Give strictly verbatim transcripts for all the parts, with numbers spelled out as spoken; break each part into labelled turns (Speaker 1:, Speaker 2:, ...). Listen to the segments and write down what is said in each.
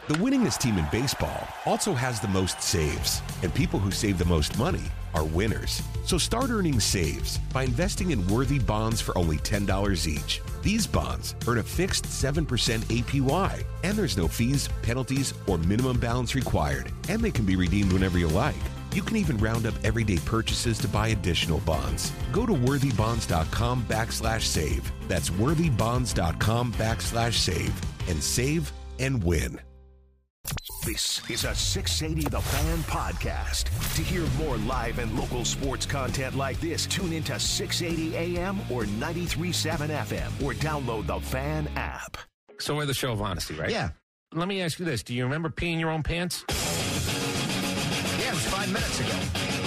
Speaker 1: The winningest team in baseball also has the most saves, and people who save the most money are winners. So start earning saves by investing in worthy bonds for only ten dollars each. These bonds earn a fixed seven percent A P Y, and there's no fees, penalties, or minimum balance required, and they can be redeemed whenever you like. You can even round up everyday purchases to buy additional bonds. Go to worthybonds.com backslash save. That's worthybonds.com backslash save and save and win.
Speaker 2: This is a six eighty The Fan podcast. To hear more live and local sports content like this, tune into six eighty A M or ninety-three point seven F M or download the Fan app.
Speaker 3: So we're the show of honesty, right?
Speaker 4: Yeah.
Speaker 3: Let me ask you this. Do you remember peeing your own pants?
Speaker 4: Yeah, it was five minutes ago.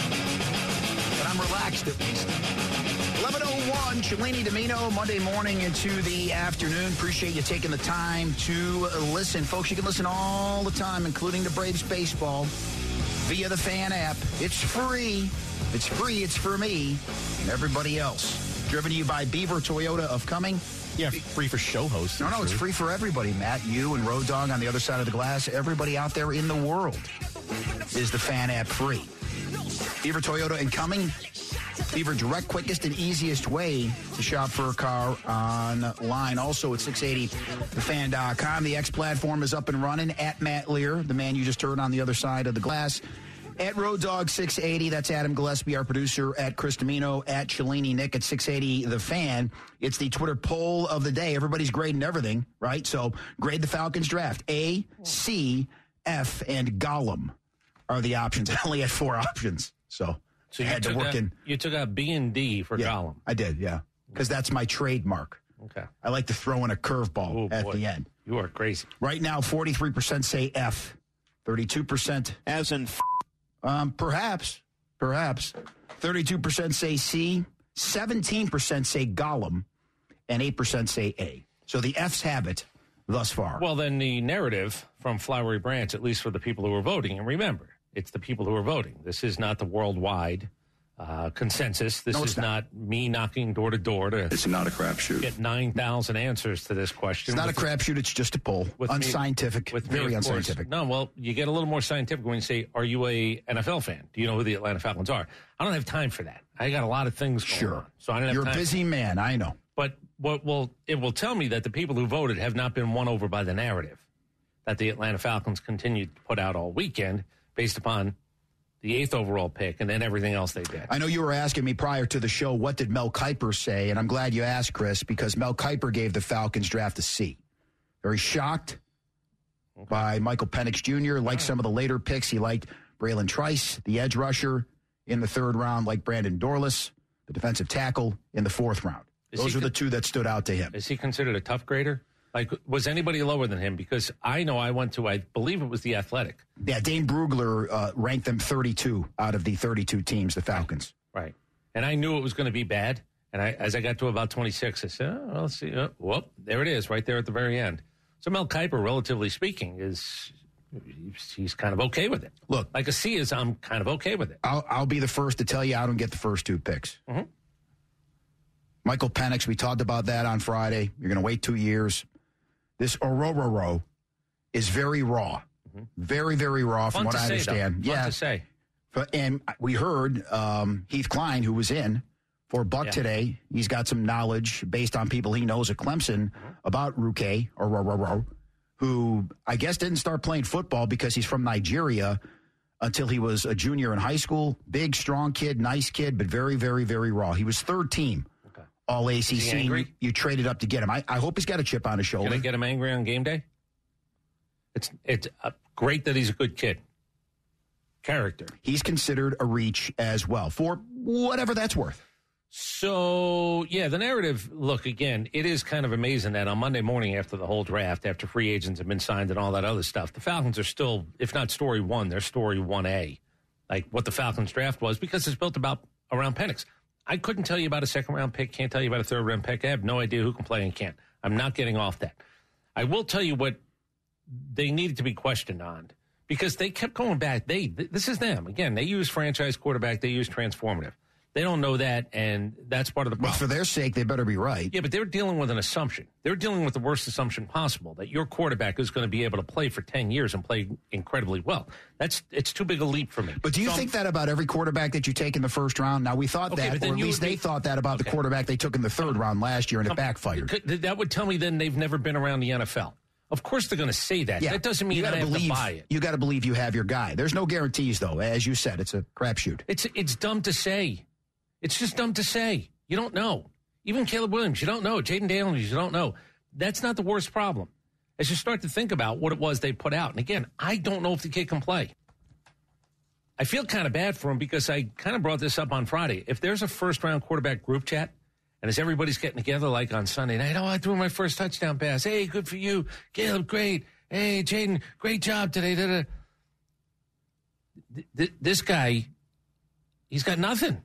Speaker 4: But I'm relaxed at least. eleven oh one, Cellini Domino, Monday morning into the afternoon. Appreciate you taking the time to listen. Folks, you can listen all the time, including the Braves baseball, via the Fan app. It's free. It's free. It's for me and everybody else. Driven to you by Beaver Toyota of Cumming.
Speaker 5: Yeah, free for show hosts.
Speaker 4: No, no, it's free for everybody, Matt. You and Road Dogg on the other side of the glass. Everybody out there in the world is the Fan app free. Beaver Toyota and Cumming. Beaver, direct, quickest, and easiest way to shop for a car online. Also at six eighty the fan dot com. The X platform is up and running. At Matt Lear, the man you just heard on the other side of the glass. At Road Dogg six eighty, that's Adam Gillespie, our producer. At Chris Domino, at Cellini Nick at six eighty The Fan. It's the Twitter poll of the day. Everybody's grading everything, right? So grade the Falcons draft. A, C, F, and Gollum are the options. I only had four options, so...
Speaker 3: So
Speaker 4: I
Speaker 3: you
Speaker 4: had to
Speaker 3: took
Speaker 4: work
Speaker 3: out,
Speaker 4: in.
Speaker 3: You took out B and D for
Speaker 4: yeah,
Speaker 3: Gollum.
Speaker 4: I did, yeah, because that's my trademark.
Speaker 3: Okay.
Speaker 4: I like to throw in a curveball
Speaker 3: Oh,
Speaker 4: at
Speaker 3: boy.
Speaker 4: the end.
Speaker 3: You are crazy.
Speaker 4: Right now, forty-three percent say F, thirty-two percent
Speaker 5: As in, f-
Speaker 4: um, perhaps, perhaps, thirty-two percent say C, seventeen percent say Gollum, and eight percent say A. So the Fs have it thus far.
Speaker 3: Well, then the narrative from Flowery Branch, at least for the people who are voting, and remember, it's the people who are voting. This is not the worldwide uh, consensus. This
Speaker 4: No, it's
Speaker 3: is not. not me knocking door to door to
Speaker 6: It's not a crapshoot.
Speaker 3: get nine thousand answers to this question.
Speaker 4: It's not
Speaker 3: with,
Speaker 4: a crapshoot. It's just a poll.
Speaker 3: with me-
Speaker 4: Unscientific.
Speaker 3: with me,
Speaker 4: very
Speaker 3: of course.
Speaker 4: unscientific.
Speaker 3: No, well, you get a little more scientific when you say, are you a N F L fan? Do you know who the Atlanta Falcons are? I don't have time for that. I got a lot of things going
Speaker 4: Sure.
Speaker 3: on. So I don't have
Speaker 4: You're
Speaker 3: time.
Speaker 4: a busy man. I know.
Speaker 3: But what will it will tell me that the people who voted have not been won over by the narrative that the Atlanta Falcons continued to put out all weekend based upon the eighth overall pick and then everything else they did.
Speaker 4: I know you were asking me prior to the show, what did Mel Kiper say? And I'm glad you asked, Chris, because Mel Kiper gave the Falcons draft a C. Very shocked okay. by Michael Penix Junior Liked some of the later picks. He liked Braylon Trice, the edge rusher in the third round, like Brandon Dorlus, the defensive tackle in the fourth round.
Speaker 3: Is
Speaker 4: Those
Speaker 3: he
Speaker 4: are the
Speaker 3: con-
Speaker 4: two that stood out to him.
Speaker 3: Is he considered a tough grader? Like, was anybody lower than him? Because I know I went to, I believe it was the Athletic.
Speaker 4: Yeah, Dane Brugler uh, ranked them thirty-two out of the thirty-two teams, the Falcons.
Speaker 3: Right. And I knew it was going to be bad. And I, as I got to about twenty-six, I said, oh, well, let's see. Oh, whoop, there it is, right there at the very end. So Mel Kiper, relatively speaking, is he's, he's kind of okay with it.
Speaker 4: Look.
Speaker 3: Like a C is, I'm kind of okay with it.
Speaker 4: I'll, I'll be the first to tell you I don't get the first two picks.
Speaker 3: Mm-hmm.
Speaker 4: Michael Penix, we talked about that on Friday. You're going to wait two years. This Orororo is very raw. Mm-hmm. Very, very raw
Speaker 3: Fun
Speaker 4: from what
Speaker 3: to
Speaker 4: I
Speaker 3: say,
Speaker 4: understand.
Speaker 3: Though. Fun
Speaker 4: yeah.
Speaker 3: to say.
Speaker 4: But, and we heard um, Heath Klein, who was in for Buck
Speaker 3: Yeah.
Speaker 4: today. He's got some knowledge based on people he knows at Clemson mm-hmm. about Ruke, Orororo, who I guess didn't start playing football because he's from Nigeria until he was a junior in high school. Big, strong kid, nice kid, but very, very, very raw. He was third team. All A C C. You, you traded up to get him. I, I hope he's got a chip on his shoulder.
Speaker 3: Can I get him angry on game day? It's it's uh, great that he's a good kid. Character.
Speaker 4: He's considered a reach as well for whatever that's worth.
Speaker 3: So, yeah, the narrative, look, again, it is kind of amazing that on Monday morning after the whole draft, after free agents have been signed and all that other stuff, the Falcons are still, if not story one, they're story one A. Like what the Falcons draft was, because it's built about around Penix. I couldn't tell you about a second-round pick, can't tell you about a third-round pick. I have no idea who can play and can't. I'm not getting off that. I will tell you what they needed to be questioned on, because they kept going back. They This is them. Again, they use franchise quarterback. They use transformative. They don't know that, and that's part of the problem.
Speaker 4: Well, for their sake, they better be right.
Speaker 3: Yeah, but they're dealing with an assumption. They're dealing with the worst assumption possible, that your quarterback is going to be able to play for ten years and play incredibly well. That's It's too big a leap for me.
Speaker 4: But do you
Speaker 3: so
Speaker 4: think that about every quarterback that you take in the first round? Now, we thought
Speaker 3: Okay,
Speaker 4: that, or at least they, they thought that about okay. the quarterback they took in the third round last year, and it backfired.
Speaker 3: That would tell me then they've never been around the N F L. Of course they're going to say that.
Speaker 4: Yeah.
Speaker 3: That doesn't mean
Speaker 4: you
Speaker 3: I have
Speaker 4: believe,
Speaker 3: to buy it.
Speaker 4: You got to believe you have your guy. There's no guarantees, though. As you said, it's a crapshoot.
Speaker 3: It's it's dumb to say. It's just dumb to say. You don't know. Even Caleb Williams, you don't know. Jaden Daniels, you don't know. That's not the worst problem. As you start to think about what it was they put out. And again, I don't know if the kid can play. I feel kind of bad for him because I kind of brought this up on Friday. If there's a first-round quarterback group chat, and as everybody's getting together like on Sunday night, oh, I threw my first touchdown pass. Hey, good for you. Caleb, great. Hey, Jaden, great job today. Da-da. This guy, he's got nothing.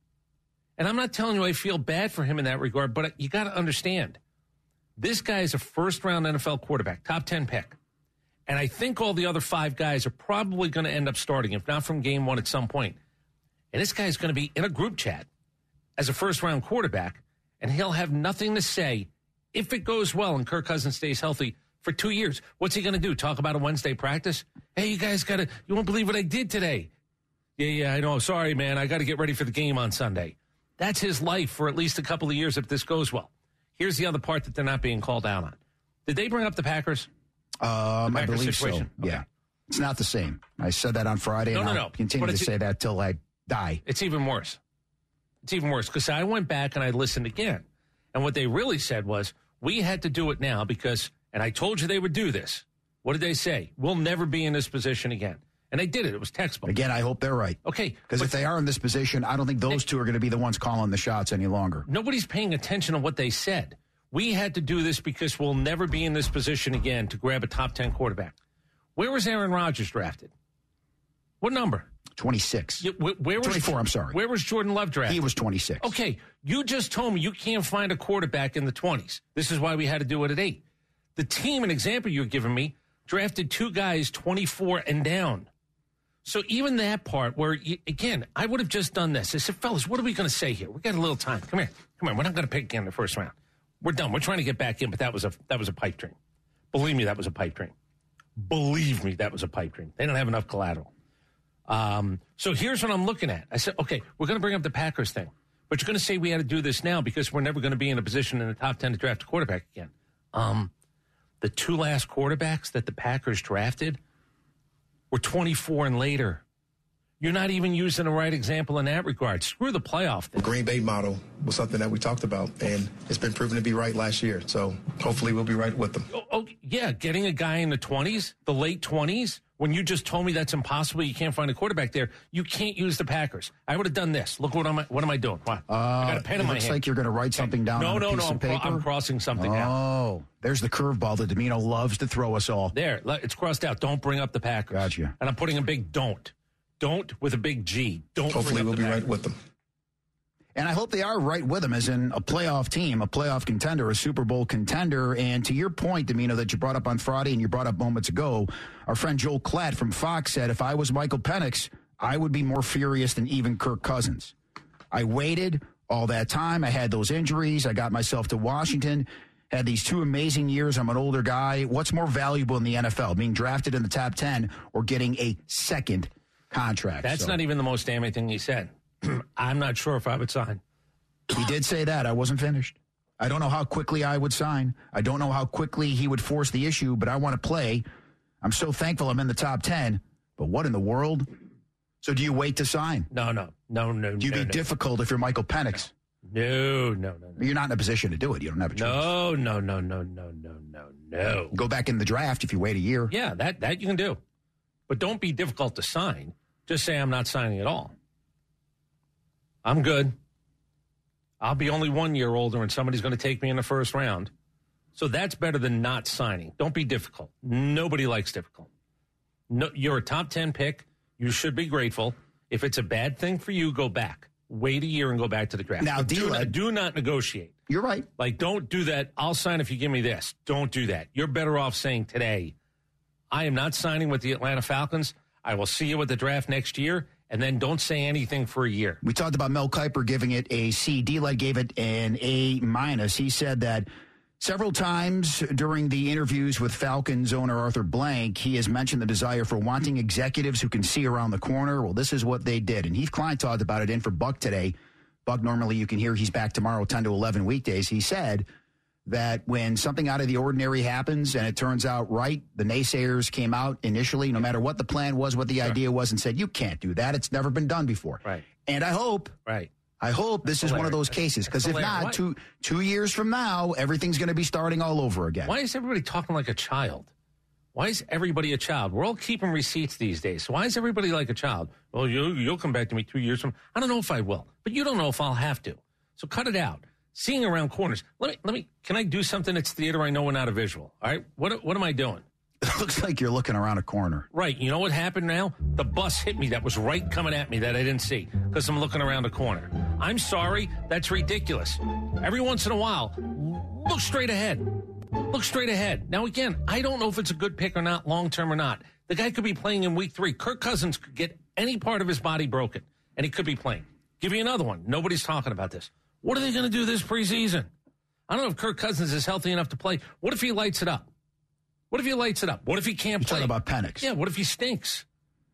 Speaker 3: And I'm not telling you I feel bad for him in that regard, but you got to understand, this guy is a first-round N F L quarterback, top ten pick. And I think all the other five guys are probably going to end up starting, if not from game one at some point. And this guy's going to be in a group chat as a first-round quarterback, and he'll have nothing to say if it goes well and Kirk Cousins stays healthy for two years. What's he going to do, talk about a Wednesday practice? Hey, you guys got to, you won't believe what I did today. Yeah, yeah, I know. Sorry, man. I got to get ready for the game on Sunday. That's his life for at least a couple of years if this goes well. Here's the other part that they're not being called out on. Did they bring up the Packers?
Speaker 4: Um,
Speaker 3: the Packers
Speaker 4: I believe
Speaker 3: situation?
Speaker 4: so.
Speaker 3: Okay.
Speaker 4: Yeah. It's not the same. I said that on Friday,
Speaker 3: no,
Speaker 4: and
Speaker 3: no,
Speaker 4: I'll
Speaker 3: no.
Speaker 4: continue to say that till I die.
Speaker 3: It's even worse. It's even worse because I went back and I listened again. And what they really said was, we had to do it now because, and I told you they would do this. What did they say? We'll never be in this position again. And they did it. It was textbook.
Speaker 4: Again, I hope they're right.
Speaker 3: Okay.
Speaker 4: Because if they are in this position, I don't think those
Speaker 3: they,
Speaker 4: two are going to be the ones calling the shots any longer.
Speaker 3: Nobody's paying attention to what they said. We had to do this because we'll never be in this position again to grab a top ten quarterback. Where was Aaron Rodgers drafted? What number?
Speaker 4: twenty-six.
Speaker 3: Yeah, where, where was,
Speaker 4: twenty-four, I'm sorry.
Speaker 3: Where was Jordan Love drafted?
Speaker 4: He was twenty-six.
Speaker 3: Okay, you just told me you can't find a quarterback in the twenties. This is why we had to do it at eight. The team, an example you're giving me, drafted two guys twenty-four and down. So even that part where, you, again, I would have just done this. I said, fellas, what are we going to say here? We got a little time. Come here. Come here. We're not going to pick again in the first round. We're done. We're trying to get back in, but that was a that was a pipe dream. Believe me, that was a pipe dream. Believe me, that was a pipe dream. They don't have enough collateral. Um, so here's what I'm looking at. I said, okay, we're going to bring up the Packers thing, but you're going to say we had to do this now because we're never going to be in a position in the top ten to draft a quarterback again. Um, the two last quarterbacks that the Packers drafted were twenty-four and later. You're not even using the right example in that regard. Screw the playoff thing.
Speaker 6: The Green Bay model was something that we talked about, and it's been proven to be right last year. So hopefully we'll be right with them.
Speaker 3: Oh, oh yeah, getting a guy in the twenties, the late twenties, when you just told me that's impossible, you can't find a quarterback there, you can't use the Packers. I would have done this. Look what am I, what am I doing? What?
Speaker 4: Uh,
Speaker 3: I got a pen in my hand.
Speaker 4: It looks like you're going to write something down
Speaker 3: no,
Speaker 4: on a
Speaker 3: no,
Speaker 4: piece
Speaker 3: no,
Speaker 4: of
Speaker 3: I'm
Speaker 4: paper.
Speaker 3: Cro- I'm crossing something
Speaker 4: oh,
Speaker 3: out.
Speaker 4: Oh, there's the curveball that Domino loves to throw us all.
Speaker 3: There, it's crossed out. Don't bring up the Packers.
Speaker 4: Gotcha.
Speaker 3: And I'm putting a big don't. Don't with a big G. Don't.
Speaker 6: Hopefully we'll be
Speaker 3: Packers.
Speaker 6: right with them.
Speaker 4: And I hope they are right with them as in a playoff team, a playoff contender, a Super Bowl contender. And to your point, Domino, that you brought up on Friday and you brought up moments ago, our friend Joel Klatt from Fox said, if I was Michael Penix, I would be more furious than even Kirk Cousins. I waited all that time. I had those injuries. I got myself to Washington, had these two amazing years. I'm an older guy. What's more valuable in the N F L, being drafted in the top ten or getting a second contract?
Speaker 3: That's
Speaker 4: so,
Speaker 3: not even the most damning thing he said. I'm not sure if I would sign.
Speaker 4: He did say that. I wasn't finished. I don't know how quickly I would sign. I don't know how quickly he would force the issue, but I want to play. I'm so thankful I'm in the top ten. But what in the world? So do you wait to sign?
Speaker 3: No, no, no, no.
Speaker 4: Do you
Speaker 3: no,
Speaker 4: be
Speaker 3: no.
Speaker 4: difficult if you're Michael Penix?
Speaker 3: No, no, no, no.
Speaker 4: You're not in a position to do it. You don't have a choice.
Speaker 3: No, no, no, no, no, no, no, no.
Speaker 4: Go back in the draft if you wait a year.
Speaker 3: Yeah, that, that you can do. But don't be difficult to sign. Just say I'm not signing at all. I'm good. I'll be only one year older and somebody's going to take me in the first round. So that's better than not signing. Don't be difficult. Nobody likes difficult. No, you're a top ten pick. You should be grateful. If it's a bad thing for you, go back. Wait a year and go back to the draft.
Speaker 4: Now,
Speaker 3: do,
Speaker 4: do,
Speaker 3: not, do not negotiate.
Speaker 4: You're right.
Speaker 3: Like, don't do that. I'll sign if you give me this. Don't do that. You're better off saying today, I am not signing with the Atlanta Falcons. I will see you at the draft next year, and then don't say anything for a year.
Speaker 4: We talked about Mel Kiper giving it a C. D-Light gave it an A minus. He said that several times during the interviews with Falcons owner Arthur Blank, he has mentioned the desire for wanting executives who can see around the corner. Well, this is what they did. And Heath Klein talked about it in for Buck today. Buck, normally you can hear he's back tomorrow, ten to eleven weekdays. He said that when something out of the ordinary happens and it turns out right, the naysayers came out initially, no matter what the plan was, what the sure. idea was, and said, you can't do that. It's never been done before.
Speaker 3: Right.
Speaker 4: And I hope,
Speaker 3: right.
Speaker 4: I hope this
Speaker 3: That's
Speaker 4: is
Speaker 3: hilarious.
Speaker 4: one of those cases, because if not,
Speaker 3: What?
Speaker 4: two two years from now, everything's going to be starting all over again.
Speaker 3: Why is everybody talking like a child? Why is everybody a child? We're all keeping receipts these days. So why is everybody like a child? Well, you, you'll come back to me two years from. I don't know if I will, but you don't know if I'll have to. So cut it out. Seeing around corners. Let me, let me, can I do something that's theater I know and not a visual? All right. What, what am I doing?
Speaker 4: It looks like you're looking around a corner.
Speaker 3: Right. You know what happened now? The bus hit me that was right coming at me that I didn't see because I'm looking around a corner. I'm sorry. That's ridiculous. Every once in a while, look straight ahead. Look straight ahead. Now, again, I don't know if it's a good pick or not, long-term or not. The guy could be playing in week three. Kirk Cousins could get any part of his body broken, and he could be playing. Give you another one. Nobody's talking about this. What are they going to do this preseason? I don't know if Kirk Cousins is healthy enough to play. What if he lights it up? What if he lights it up? What if he can't
Speaker 4: You're
Speaker 3: play?
Speaker 4: talking about Penix.
Speaker 3: Yeah, what if he stinks?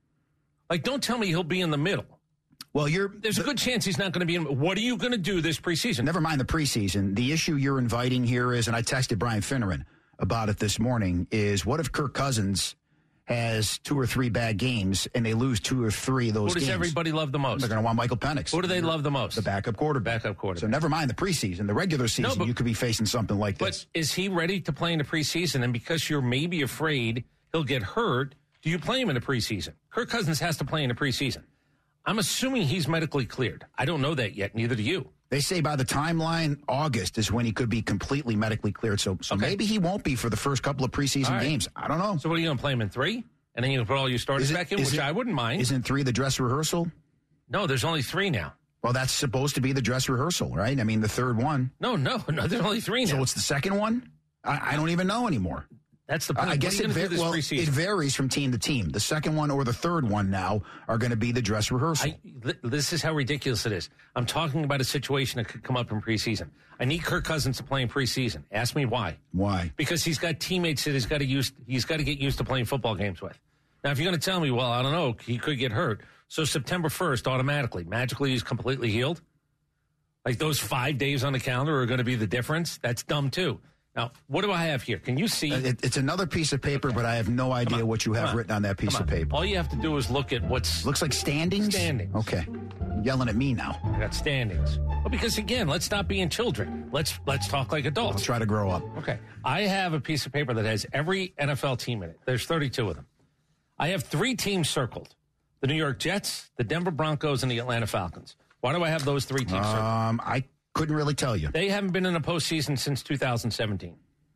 Speaker 3: Like, don't tell me he'll be in the middle.
Speaker 4: Well, you're
Speaker 3: There's a good chance he's not going to be in. What are you going to do this preseason?
Speaker 4: Never mind the preseason. The issue you're inviting here is, and I texted Brian Finneran about it this morning, is what if Kirk Cousins has two or three bad games and they lose two or three of those
Speaker 3: Who does
Speaker 4: games?
Speaker 3: everybody love the most?
Speaker 4: They're going to want Michael Penix.
Speaker 3: Who do they love the most?
Speaker 4: The backup quarterback.
Speaker 3: Backup quarterback.
Speaker 4: So never mind the preseason. The regular season,
Speaker 3: No, but-
Speaker 4: you could be facing something like this.
Speaker 3: But is he ready to play in the preseason? And because you're maybe afraid he'll get hurt, do you play him in the preseason? Kirk Cousins has to play in the preseason. I'm assuming he's medically cleared. I don't know that yet. Neither do you.
Speaker 4: They say by the timeline, August is when he could be completely medically cleared. So, so
Speaker 3: Okay.
Speaker 4: maybe he won't be for the first couple of preseason
Speaker 3: All right.
Speaker 4: games. I don't know.
Speaker 3: So what are you going to play him in three? And then you can put all your starters
Speaker 4: Is it-
Speaker 3: back in,
Speaker 4: is
Speaker 3: which
Speaker 4: it-
Speaker 3: I wouldn't mind.
Speaker 4: Isn't three the dress rehearsal?
Speaker 3: No, there's only three now.
Speaker 4: Well, that's supposed to be the dress rehearsal, right? I mean, the third one.
Speaker 3: No, no, no. There's only three now.
Speaker 4: So it's the second one? I, I don't even know anymore.
Speaker 3: That's the point.
Speaker 4: I
Speaker 3: What
Speaker 4: guess
Speaker 3: are you
Speaker 4: it,
Speaker 3: gonna
Speaker 4: va-
Speaker 3: do this
Speaker 4: well,
Speaker 3: preseason?
Speaker 4: it varies from team to team. The second one or the third one now are going to be the dress rehearsal.
Speaker 3: I, th- this is how ridiculous it is. I'm talking about a situation that could come up in preseason. I need Kirk Cousins to play in preseason. Ask me why.
Speaker 4: Why?
Speaker 3: Because he's got teammates that he's got to use. He's got to get used to playing football games with. Now, if you're going to tell me, well, I don't know, he could get hurt. So September first, automatically, magically, he's completely healed. Like those five days on the calendar are going to be the difference. That's dumb too. Now, what do I have here? Can you see?
Speaker 4: It, it's another piece of paper, but I have no idea what you have written on that piece
Speaker 3: Come
Speaker 4: of
Speaker 3: on.
Speaker 4: paper.
Speaker 3: All you have to do is look at what's.
Speaker 4: Looks like standings?
Speaker 3: Standings.
Speaker 4: Okay. You're yelling at me now.
Speaker 3: I got standings. Well, because again, let's stop being children. Let's let's talk like
Speaker 4: I'll
Speaker 3: adults.
Speaker 4: try to grow up.
Speaker 3: Okay. I have a piece of paper that has every N F L team in it. There's thirty-two of them. I have three teams circled: the New York Jets, the Denver Broncos, and the Atlanta Falcons. Why do I have those three teams circled?
Speaker 4: Um, I couldn't really tell you.
Speaker 3: They haven't been in a postseason since two thousand seventeen.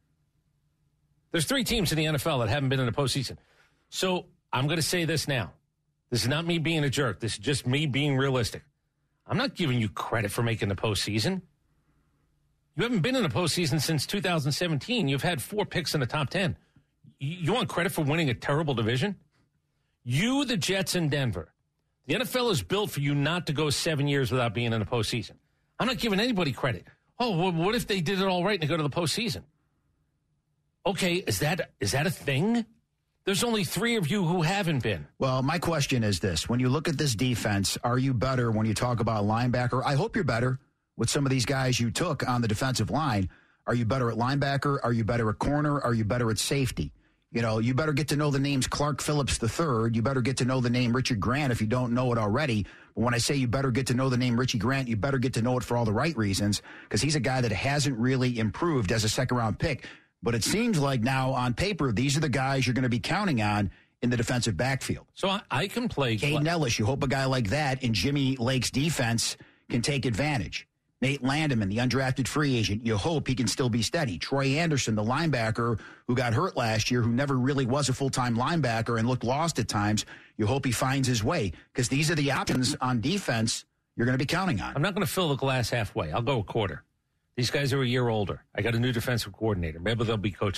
Speaker 3: There's three teams in the N F L that haven't been in a postseason. So I'm going to say this now. This is not me being a jerk. This is just me being realistic. I'm not giving you credit for making the postseason. You haven't been in a postseason since two thousand seventeen. You've had four picks in the top ten. You want credit for winning a terrible division? You, the Jets, and Denver. The N F L is built for you not to go seven years without being in a postseason. I'm not giving anybody credit. Oh, well, what if they did it all right and they go to the postseason? Okay, is that is that a thing? There's only three of you who haven't been.
Speaker 4: Well, my question is this. When you look at this defense, are you better when you talk about linebacker? I hope you're better with some of these guys you took on the defensive line. Are you better at linebacker? Are you better at corner? Are you better at safety? You know, you better get to know the names Clark Phillips the third. You better get to know the name Richard Grant if you don't know it already. But when I say you better get to know the name Richie Grant, you better get to know it for all the right reasons, because he's a guy that hasn't really improved as a second-round pick. But it seems like now on paper, these are the guys you're going to be counting on in the defensive backfield.
Speaker 3: So I, I can play.
Speaker 4: Caden Ellis, you hope a guy like that in Jimmy Lake's defense can take advantage. Nate Landeman, the undrafted free agent, you hope he can still be steady. Troy Anderson, the linebacker who got hurt last year, who never really was a full-time linebacker and looked lost at times, you hope he finds his way, because these are the options on defense you're going to be counting on.
Speaker 3: I'm not going to fill the glass halfway. I'll go a quarter. These guys are a year older. I got a new defensive coordinator. Maybe they'll be coached up.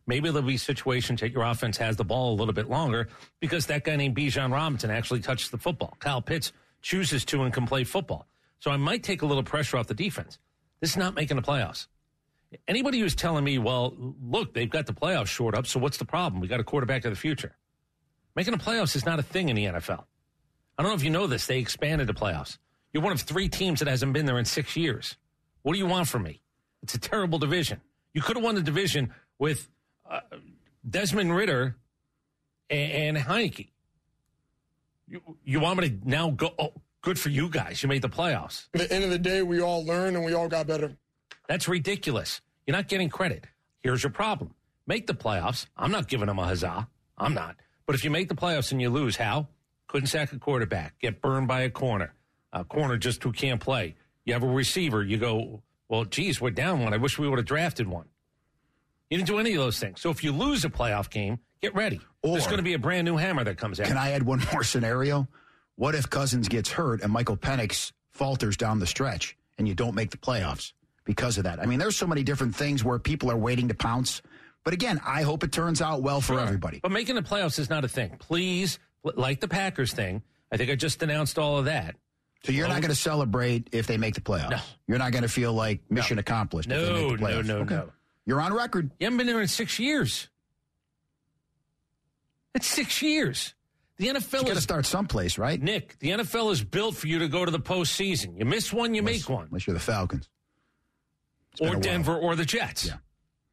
Speaker 3: Maybe there'll be situations that your offense has the ball a little bit longer because that guy named Bijan Robinson actually touches the football. Kyle Pitts chooses to and can play football. So I might take a little pressure off the defense. This is not making the playoffs. Anybody who's telling me, well, look, they've got the playoffs short up, so what's the problem? We got a quarterback of the future. Making the playoffs is not a thing in the N F L. I don't know if you know this. They expanded the playoffs. You're one of three teams that hasn't been there in six years. What do you want from me? It's a terrible division. You could have won the division with uh, Desmond Ridder and, and Heineke. You, you want me to now go, oh, good for you guys. You made the playoffs.
Speaker 7: At the end of the day, we all learned and we all got better.
Speaker 3: That's ridiculous. You're not getting credit. Here's your problem. Make the playoffs. I'm not giving them a huzzah. I'm not. But if you make the playoffs and you lose, how? Couldn't sack a quarterback. Get burned by a corner. A corner just who can't play. You have a receiver. You go, well, geez, we're down one. I wish we would have drafted one. You didn't do any of those things. So if you lose a playoff game, get ready. Or, there's going to be a brand new hammer that comes out.
Speaker 4: Can I add one more scenario? What if Cousins gets hurt and Michael Penix falters down the stretch and you don't make the playoffs because of that? I mean, there's so many different things where people are waiting to pounce. But again, I hope it turns out well for
Speaker 3: sure. everybody. But making the playoffs is not a thing. Please, like the Packers thing, I think I just announced all of that.
Speaker 4: So you're well, not going to celebrate if they make the playoffs?
Speaker 3: No.
Speaker 4: You're not going to feel like mission
Speaker 3: no.
Speaker 4: accomplished
Speaker 3: no,
Speaker 4: if they make the playoffs?
Speaker 3: No, no,
Speaker 4: okay.
Speaker 3: no.
Speaker 4: You're on record.
Speaker 3: You haven't been there in six years. It's six years. The N F L
Speaker 4: is got to
Speaker 3: is
Speaker 4: start someplace, right?
Speaker 3: Nick, the N F L is built for you to go to the postseason. You miss one, you
Speaker 4: unless,
Speaker 3: make one.
Speaker 4: Unless you're the Falcons.
Speaker 3: Or Denver or the Jets.
Speaker 4: Yeah.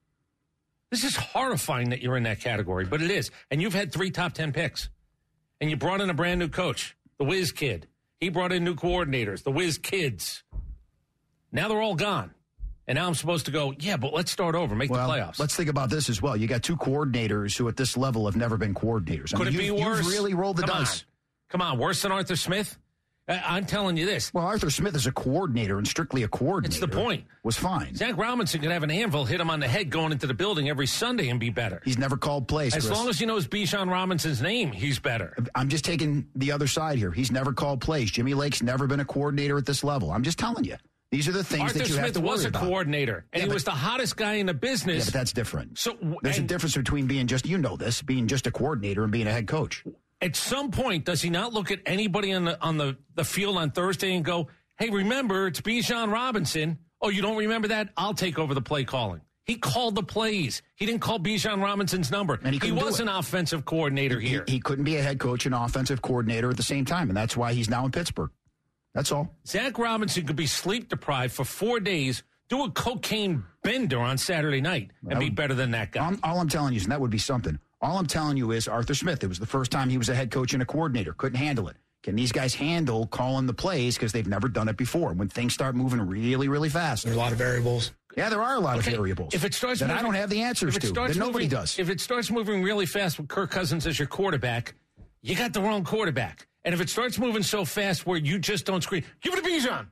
Speaker 3: This is horrifying that you're in that category, but it is. And you've had three top ten picks. And you brought in a brand new coach, the Whiz Kid. He brought in new coordinators, the Whiz Kids. Now they're all gone. And now I'm supposed to go, yeah, but let's start over, make
Speaker 4: well,
Speaker 3: the playoffs.
Speaker 4: Let's think about this as well. You got two coordinators who at this level have never been coordinators. I
Speaker 3: Could
Speaker 4: mean,
Speaker 3: it be
Speaker 4: you've,
Speaker 3: worse?
Speaker 4: You've really rolled the
Speaker 3: Come
Speaker 4: dice.
Speaker 3: On. Come on, worse than Arthur Smith? I'm telling you this.
Speaker 4: Well, Arthur Smith is a coordinator and strictly a coordinator.
Speaker 3: It's the point.
Speaker 4: Was fine.
Speaker 3: Zach Robinson could have an anvil hit him on the head going into the building every Sunday and be better.
Speaker 4: He's never called plays,
Speaker 3: As
Speaker 4: Chris.
Speaker 3: long as he knows Bijan Robinson's name, he's better.
Speaker 4: I'm just taking the other side here. He's never called plays. Jimmy Lake's never been a coordinator at this level. I'm just telling you. These are the things
Speaker 3: Arthur
Speaker 4: that you
Speaker 3: Smith
Speaker 4: have to worry
Speaker 3: was a
Speaker 4: about.
Speaker 3: coordinator, and
Speaker 4: yeah,
Speaker 3: he
Speaker 4: but,
Speaker 3: was the hottest guy in the business.
Speaker 4: Yeah, but that's different.
Speaker 3: So
Speaker 4: There's
Speaker 3: and,
Speaker 4: a difference between being just, you know this, being just a coordinator and being a head coach.
Speaker 3: At some point, does he not look at anybody on the on the, the field on Thursday and go, hey, remember, it's Bijan Robinson. Oh, you don't remember that? I'll take over the play calling. He called the plays. He didn't call Bijan Robinson's number.
Speaker 4: And he,
Speaker 3: he was an offensive coordinator
Speaker 4: he,
Speaker 3: here.
Speaker 4: He, he couldn't be a head coach and offensive coordinator at the same time, and that's why he's now in Pittsburgh. That's all.
Speaker 3: Zach Robinson could be sleep deprived for four days, do a cocaine bender on Saturday night, and be better than that guy.
Speaker 4: I'm, all I'm telling you is, and that would be something. All I'm telling you is Arthur Smith. It was the first time he was a head coach and a coordinator. Couldn't handle it. Can these guys handle calling the plays because they've never done it before? When things start moving really, really fast.
Speaker 7: There's a lot of variables.
Speaker 4: Yeah, there are a lot
Speaker 3: okay.
Speaker 4: of variables.
Speaker 3: If it starts
Speaker 4: that
Speaker 3: moving,
Speaker 4: I don't have the answers to. That nobody
Speaker 3: moving,
Speaker 4: does.
Speaker 3: If it starts moving really fast with Kirk Cousins as your quarterback, you got the wrong quarterback. And if it starts moving so fast where you just don't scream, give it to Bijan.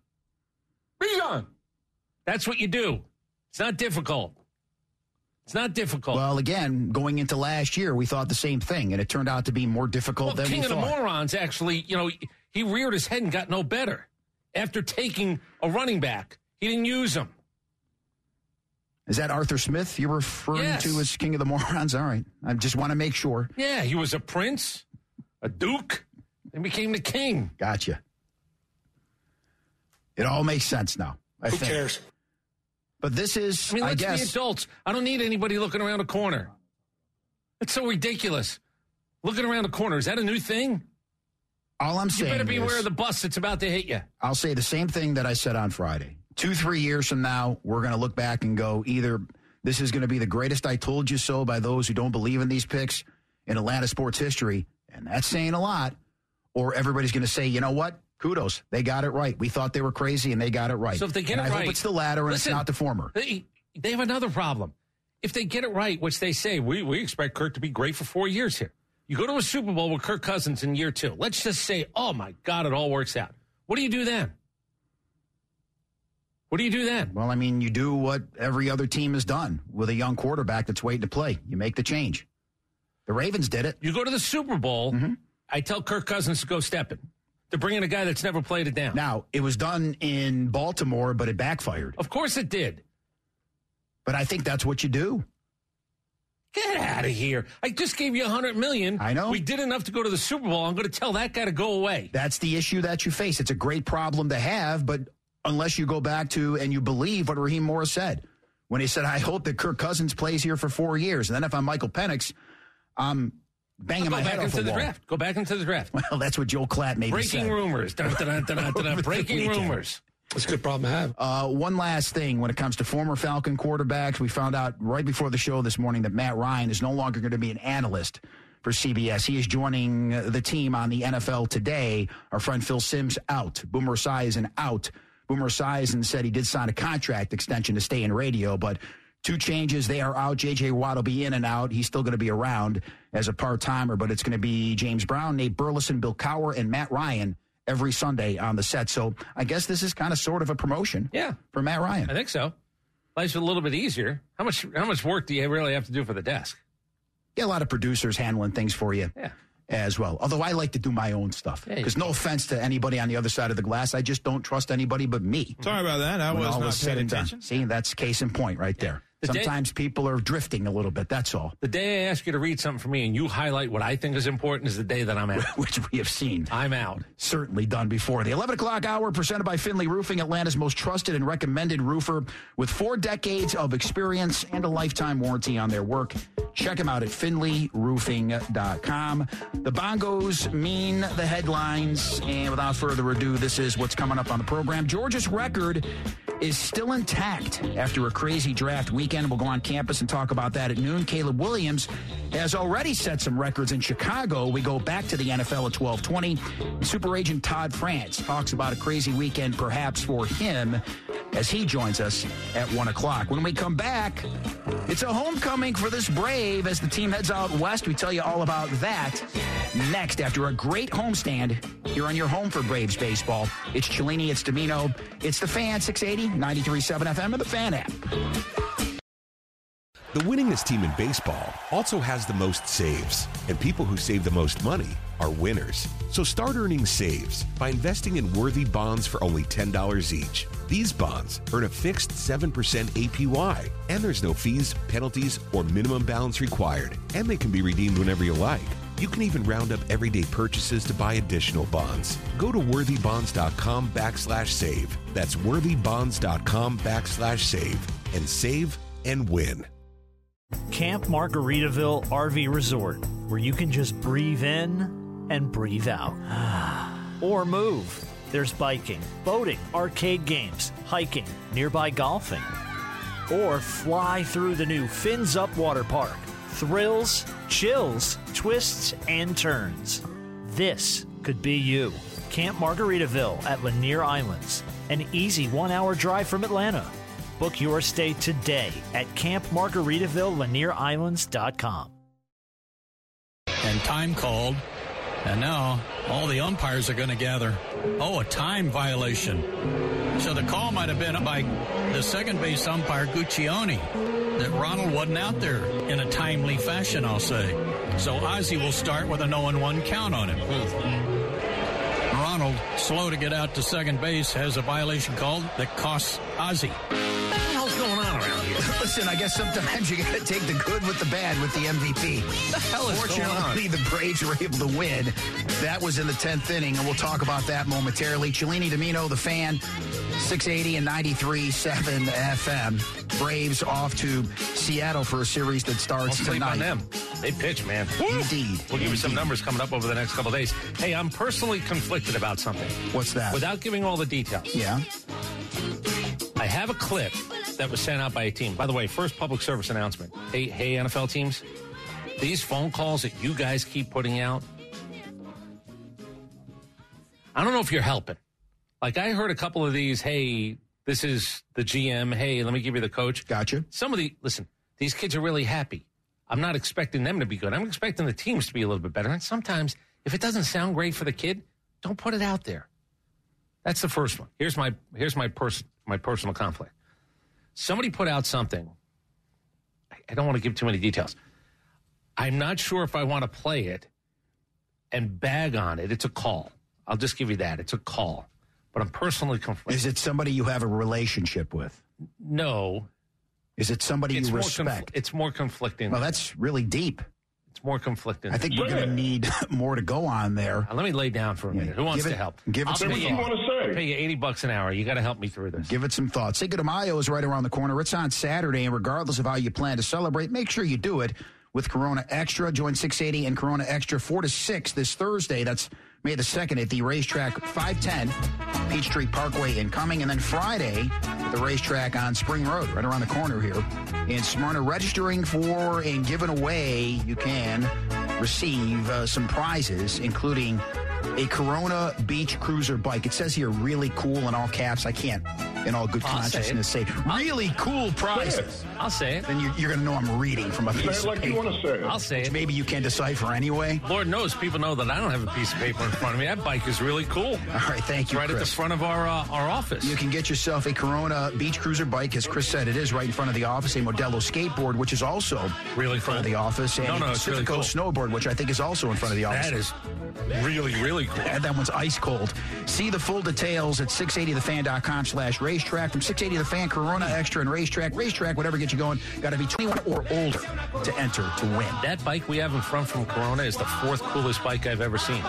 Speaker 3: Bijan. That's what you do. It's not difficult. It's not difficult.
Speaker 4: Well, again, going into last year, we thought the same thing, and it turned out to be more difficult
Speaker 3: well,
Speaker 4: than
Speaker 3: King
Speaker 4: we
Speaker 3: of
Speaker 4: thought.
Speaker 3: the Morons, actually, you know, he reared his head and got no better. After taking a running back, he didn't use him.
Speaker 4: Is that Arthur Smith you're referring
Speaker 3: yes.
Speaker 4: to as King of the Morons? All right. I just want to make sure.
Speaker 3: Yeah, he was a prince, a duke, and became the king.
Speaker 4: Gotcha. It all makes sense now. I
Speaker 7: Who
Speaker 4: think.
Speaker 7: cares?
Speaker 3: But this is, I mean, let's
Speaker 4: I guess,
Speaker 3: be adults. I don't need anybody looking around a corner. It's so ridiculous. Looking around a corner, is that a new thing?
Speaker 4: All I'm saying
Speaker 3: You better be
Speaker 4: is,
Speaker 3: aware of the bus that's about to hit you.
Speaker 4: I'll say the same thing that I said on Friday. Two, three years from now, we're going to look back and go, either this is going to be the greatest I told you so by those who don't believe in these picks in Atlanta sports history, and that's saying a lot, or everybody's going to say, you know what? Kudos. They got it right. We thought they were crazy, and they got it right.
Speaker 3: So if they get
Speaker 4: and
Speaker 3: it
Speaker 4: I
Speaker 3: right.
Speaker 4: hope it's the latter and
Speaker 3: listen,
Speaker 4: it's not the former.
Speaker 3: They, they have another problem. If they get it right, which they say, we, we expect Kirk to be great for four years here. You go to a Super Bowl with Kirk Cousins in year two. Let's just say, oh, my God, it all works out. What do you do then? What do you do then?
Speaker 4: Well, I mean, you do what every other team has done with a young quarterback that's waiting to play. You make the change. The Ravens did it.
Speaker 3: You go to the Super Bowl.
Speaker 4: Mm-hmm.
Speaker 3: I tell Kirk Cousins to go stepping. To bring in a guy that's never played it down.
Speaker 4: Now, it was done in Baltimore, but it backfired.
Speaker 3: Of course it did.
Speaker 4: But I think that's what you do.
Speaker 3: Get out of here. I just gave you one hundred million dollars.
Speaker 4: I know.
Speaker 3: We did enough to go to the Super Bowl. I'm going to tell that guy to go away.
Speaker 4: That's the issue that you face. It's a great problem to have, but unless you go back to and you believe what Raheem Morris said when he said, I hope that Kirk Cousins plays here for four years. And then if I'm Michael Penix, I'm banging my head off
Speaker 3: into
Speaker 4: the
Speaker 3: the
Speaker 4: wall.
Speaker 3: draft. Go back into the draft.
Speaker 4: Well, that's what Joel Klatt maybe
Speaker 3: Breaking
Speaker 4: said.
Speaker 3: rumors. Dun, dun, dun, dun, dun, dun. Breaking rumors.
Speaker 7: It's a good problem to have.
Speaker 4: Uh, one last thing when it comes to former Falcon quarterbacks, we found out right before the show this morning that Matt Ryan is no longer going to be an analyst for C B S. He is joining the team on the N F L Today. Our friend Phil Simms out. Boomer Esiason out. Boomer Esiason said he did sign a contract extension to stay in radio, but two changes. They are out. J J. Watt will be in and out. He's still going to be around as a part-timer, but it's going to be James Brown, Nate Burleson, Bill Cowher, and Matt Ryan every Sunday on the set. So I guess this is kind of sort of a promotion
Speaker 3: yeah.
Speaker 4: for Matt Ryan.
Speaker 3: I think so. Life's a little bit easier. How much how much work do you really have to do for the desk?
Speaker 4: Yeah, a lot of producers handling things for you
Speaker 3: yeah.
Speaker 4: as well. Although I like to do my own stuff. Because no offense to anybody on the other side of the glass, I just don't trust anybody but me.
Speaker 5: Sorry about that. I
Speaker 4: when
Speaker 5: was
Speaker 4: all
Speaker 5: not
Speaker 4: is said
Speaker 5: paying
Speaker 4: and done.
Speaker 5: attention.
Speaker 4: See, that's case in point right there.
Speaker 3: The
Speaker 4: Sometimes
Speaker 3: day,
Speaker 4: people are drifting a little bit. That's all.
Speaker 3: The day I ask you to read something for me and you highlight what I think is important is the day that I'm out.
Speaker 4: Which we have seen.
Speaker 3: I'm out.
Speaker 4: Certainly done before. The eleven o'clock hour presented by Finley Roofing, Atlanta's most trusted and recommended roofer with four decades of experience and a lifetime warranty on their work. Check them out at finley roofing dot com. The bongos mean the headlines. And without further ado, this is what's coming up on the program. Georgia's record is still intact after a crazy draft weekend. We'll go on campus and talk about that at noon. Caleb Williams has already set some records in Chicago. We go back to the N F L at twelve twenty. Super agent Todd France talks about a crazy weekend perhaps for him as he joins us at one o'clock. When we come back, it's a homecoming for this Brave as the team heads out west. We tell you all about that next after a great homestand here on your home for Braves baseball. It's Cellini, it's Domino, it's the Fan, six eighty, ninety-three point seven F M, and the Fan app.
Speaker 1: The winningest team in baseball also has the most saves, and people who save the most money are winners. So start earning saves by investing in worthy bonds for only ten dollars each. These bonds earn a fixed seven percent A P Y, and there's no fees, penalties, or minimum balance required, and they can be redeemed whenever you like. You can even round up everyday purchases to buy additional bonds. Go to worthybonds.com backslash save. That's worthybonds.com backslash save and save and win.
Speaker 8: Camp Margaritaville R V Resort, where you can just breathe in and breathe out. Or move. There's biking, boating, arcade games, hiking, nearby golfing. Or fly through the new Fins Up Water Park. Thrills, chills, twists, and turns. This could be you. Camp Margaritaville at Lanier Islands. An easy one-hour drive from Atlanta. Book your stay today at camp margaritaville lanier islands dot com.
Speaker 9: And time called, and now all the umpires are going to gather. Oh, a time violation. So the call might have been by the second base umpire, Guccione, that Ronald wasn't out there in a timely fashion, I'll say. So Ozzie will start with a no and one count on him. Ronald, slow to get out to second base, has a violation called that costs Ozzie.
Speaker 3: What the hell's going on around here?
Speaker 4: Listen, I guess sometimes you got to take the good with the bad with the M V P.
Speaker 3: What the hell is going on?
Speaker 4: Fortunately, the Braves were able to win. That was in the tenth inning, and we'll talk about that momentarily. Cellini, Domino, the Fan, six eighty and ninety-three point seven F M. Braves off to Seattle for a series that starts
Speaker 3: Don't sleep
Speaker 4: tonight.
Speaker 3: on them. They pitch, man.
Speaker 4: Indeed.
Speaker 3: We'll give you some
Speaker 4: Indeed.
Speaker 3: numbers coming up over the next couple of days. Hey, I'm personally conflicted about something.
Speaker 4: What's that?
Speaker 3: Without giving all the details.
Speaker 4: Yeah.
Speaker 3: I have a clip that was sent out by a team. By the way, first public service announcement. Hey, hey, N F L teams, these phone calls that you guys keep putting out, I don't know if you're helping. Like, I heard a couple of these, hey, this is the G M. Hey, let me give you the coach.
Speaker 4: Gotcha.
Speaker 3: Some of the, listen, these kids are really happy. I'm not expecting them to be good. I'm expecting the teams to be a little bit better. And sometimes, if it doesn't sound great for the kid, don't put it out there. That's the first one. Here's my here's my pers- my personal conflict. Somebody put out something. I don't want to give too many details. I'm not sure if I want to play it and bag on it. It's a call. I'll just give you that. It's a call. But I'm personally conflicted.
Speaker 4: Is it somebody you have a relationship with?
Speaker 3: No.
Speaker 4: Is it somebody
Speaker 3: it's
Speaker 4: you
Speaker 3: more
Speaker 4: respect?
Speaker 3: Conf- it's more conflicting.
Speaker 4: Well, that's really deep.
Speaker 3: It's more conflicting.
Speaker 4: I think we're going to need more to go on there.
Speaker 3: Uh, let me lay down for a minute.
Speaker 4: Yeah,
Speaker 3: Who wants
Speaker 4: it,
Speaker 3: to help?
Speaker 4: Give it
Speaker 3: I'll
Speaker 4: some
Speaker 3: pay
Speaker 4: thought.
Speaker 3: you, want to say? I'll pay you eighty bucks an hour. You got to help me through this.
Speaker 4: Give it some thought. Cinco de Mayo is right around the corner. It's on Saturday, and regardless of how you plan to celebrate, make sure you do it with Corona Extra. Join six eighty and Corona Extra four to six this Thursday. That's May the second at the racetrack, five ten Peachtree Parkway in Cumming. And then Friday at the racetrack on Spring Road, right around the corner here in Smyrna. Registering for and giving away, you can receive uh, some prizes, including a Corona Beach Cruiser bike. It says here, really cool in all caps. I can't, in all good
Speaker 3: I'll
Speaker 4: consciousness, say, say really cool prizes.
Speaker 3: I'll say it.
Speaker 4: Then you're, you're going to know I'm reading from a piece
Speaker 3: Say it
Speaker 4: of
Speaker 3: like
Speaker 4: paper.
Speaker 3: you wanna say it. I'll say
Speaker 4: Which
Speaker 3: it.
Speaker 4: maybe you can decipher anyway.
Speaker 3: Lord knows people know that I don't have a piece of paper in front of me. That bike is really cool.
Speaker 4: All right, thank you,
Speaker 3: Right
Speaker 4: Chris.
Speaker 3: at the front of our uh, our office.
Speaker 4: You can get yourself a Corona Beach Cruiser bike. As Chris said, it is right in front of the office. A Modelo skateboard, which is also
Speaker 3: really
Speaker 4: in front
Speaker 3: cool.
Speaker 4: of the office. And
Speaker 3: No, no,
Speaker 4: a
Speaker 3: it's really
Speaker 4: Pacifico
Speaker 3: cool.
Speaker 4: snowboard, which I think is also in front of the office.
Speaker 3: That is really, really cool.
Speaker 4: And that one's ice cold. See the full details at six eighty the fan dot com slash racetrack. From six eighty The Fan, Corona Extra and Racetrack. Racetrack, whatever gets you going. Got to be twenty-one or older to enter to win.
Speaker 3: That bike we have in front from Corona is the fourth coolest bike I've ever seen.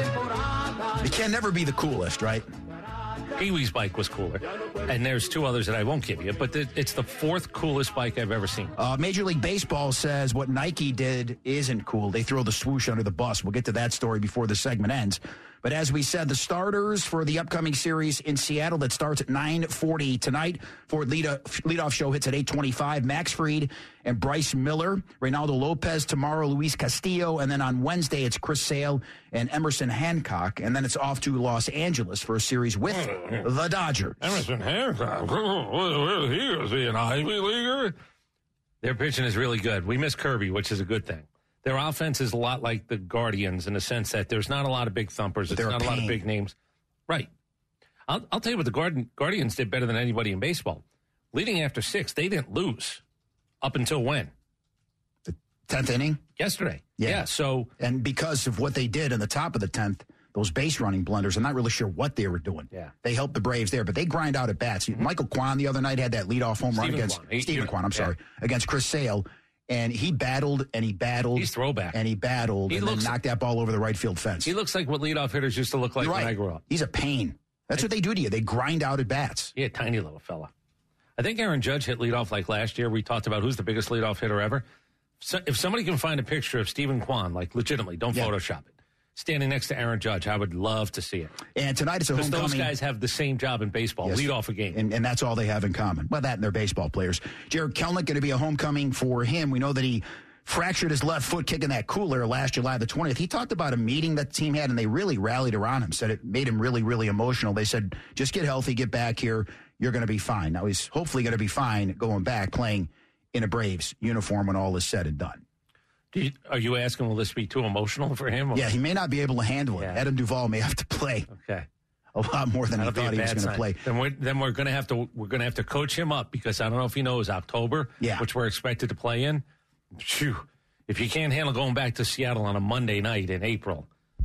Speaker 4: It can never be the coolest, right?
Speaker 3: Pee-wee's bike was cooler. And there's two others that I won't give you, but th- it's the fourth coolest bike I've ever seen.
Speaker 4: Uh, Major League Baseball says what Nike did isn't cool. They throw the swoosh under the bus. We'll get to that story before the segment ends. But as we said, the starters for the upcoming series in Seattle that starts at nine forty tonight. Ford lead leadoff show hits at eight twenty-five. Max Fried and Bryce Miller. Reynaldo Lopez tomorrow. Luis Castillo. And then on Wednesday, it's Chris Sale and Emerson Hancock. And then it's off to Los Angeles for a series with the Dodgers.
Speaker 3: Emerson Hancock. Where he is he an Ivy Leaguer? Their pitching is really good. We miss Kirby, which is a good thing. Their offense is a lot like the Guardians in the sense that there's not a lot of big thumpers. It's
Speaker 4: They're
Speaker 3: not
Speaker 4: a
Speaker 3: a lot of
Speaker 4: pain.
Speaker 3: big names. Right. I'll, I'll tell you what the Guardian, Guardians did better than anybody in baseball. Leading after six, they didn't lose up until when?
Speaker 4: The tenth inning?
Speaker 3: Yesterday.
Speaker 4: Yeah.
Speaker 3: yeah. So,
Speaker 4: And because of what they did in the top of the tenth, those base running blunders, I'm not really sure what they were doing.
Speaker 3: Yeah.
Speaker 4: They helped the Braves there, but they grind out at bats.
Speaker 3: Mm-hmm.
Speaker 4: Michael Kwan the other night had that leadoff home run
Speaker 3: Stephen
Speaker 4: against
Speaker 3: Kwan. He-
Speaker 4: Stephen
Speaker 3: you-
Speaker 4: Kwan, I'm
Speaker 3: yeah.
Speaker 4: sorry, against Chris Sale. And he battled and he battled.
Speaker 3: He's throwback.
Speaker 4: And he battled
Speaker 3: He
Speaker 4: and
Speaker 3: looks-
Speaker 4: then knocked that ball over the right field fence.
Speaker 3: he looks like what leadoff hitters used to look like
Speaker 4: You're
Speaker 3: when
Speaker 4: right.
Speaker 3: I grew up.
Speaker 4: He's a pain. That's what they do to you. They grind out at bats.
Speaker 3: Yeah, tiny little fella. I think Aaron Judge hit leadoff like last year. We talked about who's the biggest leadoff hitter ever. So if somebody can find a picture of Stephen Kwan, like legitimately, don't
Speaker 4: Yeah.
Speaker 3: Photoshop it, standing next to Aaron Judge, I would love to see it.
Speaker 4: And tonight it's a
Speaker 3: Because
Speaker 4: homecoming.
Speaker 3: those guys have the same job in baseball,
Speaker 4: Yes.
Speaker 3: lead off a game.
Speaker 4: And, and that's all they have in common. Well, that and they're baseball players. Jared Kelnick going to be a homecoming for him. We know that he fractured his left foot kicking that cooler last July the twentieth. He talked about a meeting that the team had, and they really rallied around him, said it made him really, really emotional. They said, just get healthy, get back here. You're going to be fine. Now, he's hopefully going to be fine going back, playing in a Braves uniform when all is said and done.
Speaker 3: Do you, are you asking, will this be too emotional for him? Or?
Speaker 4: Yeah, he may not be able to handle it.
Speaker 3: Yeah.
Speaker 4: Adam Duvall may have to play
Speaker 3: Okay.
Speaker 4: a lot more than
Speaker 3: That'll
Speaker 4: he
Speaker 3: be a
Speaker 4: thought he was
Speaker 3: bad
Speaker 4: going to
Speaker 3: sign.
Speaker 4: play.
Speaker 3: Then we're then we're going to have to we're going to have to coach him up because I don't know if he knows October,
Speaker 4: Yeah.
Speaker 3: which we're expected to play in. Phew. If you can't handle going back to Seattle on a Monday night in April,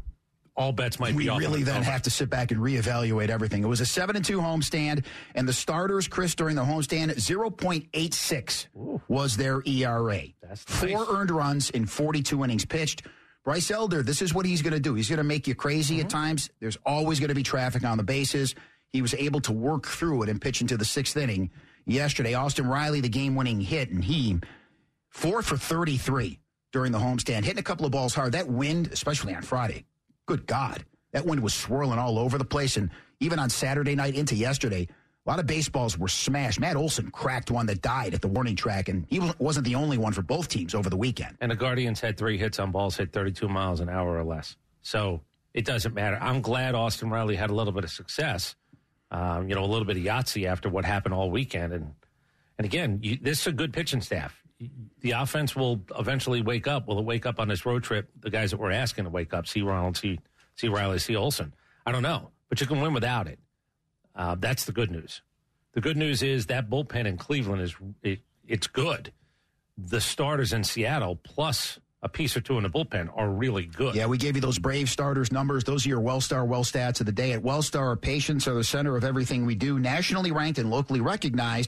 Speaker 3: all bets might
Speaker 4: We
Speaker 3: be off.
Speaker 4: really
Speaker 3: on
Speaker 4: then
Speaker 3: October.
Speaker 4: have to sit back and reevaluate everything. It was a seven and two homestand, and the starters, Chris, during the homestand, zero point eight six was their E R A.
Speaker 3: That's
Speaker 4: Four
Speaker 3: nice.
Speaker 4: earned runs in forty-two innings pitched. Bryce Elder, this is what he's going to do. He's going to make you crazy
Speaker 3: Mm-hmm.
Speaker 4: at times. There's always going to be traffic on the bases. He was able to work through it and pitch into the sixth inning yesterday. Austin Riley, the game-winning hit, and he four for thirty-three during the homestand, hitting a couple of balls hard. That wind, especially on Friday, good God, that wind was swirling all over the place. And even on Saturday night into yesterday, a lot of baseballs were smashed. Matt Olson cracked one that died at the warning track, and he wasn't the only one for both teams over the weekend.
Speaker 3: And the Guardians had three hits on balls hit thirty-two miles an hour or less. So it doesn't matter. I'm glad Austin Riley had a little bit of success, um, you know, a little bit of Yahtzee after what happened all weekend. And and again, you, this is a good pitching staff. The offense will eventually wake up. Will it wake up on this road trip? The guys that we're asking to wake up, see Ronald, see, see Riley, see Olson. I don't know, but you can win without it. Uh, that's the good news. The good news is that bullpen in Cleveland is it, it's good. The starters in Seattle, plus a piece or two in the bullpen, are really good.
Speaker 4: Yeah, we gave you those Brave starters numbers. Those are your Wellstar Well Stats of the day. At Wellstar, our patients are the center of everything we do. Nationally ranked and locally recognized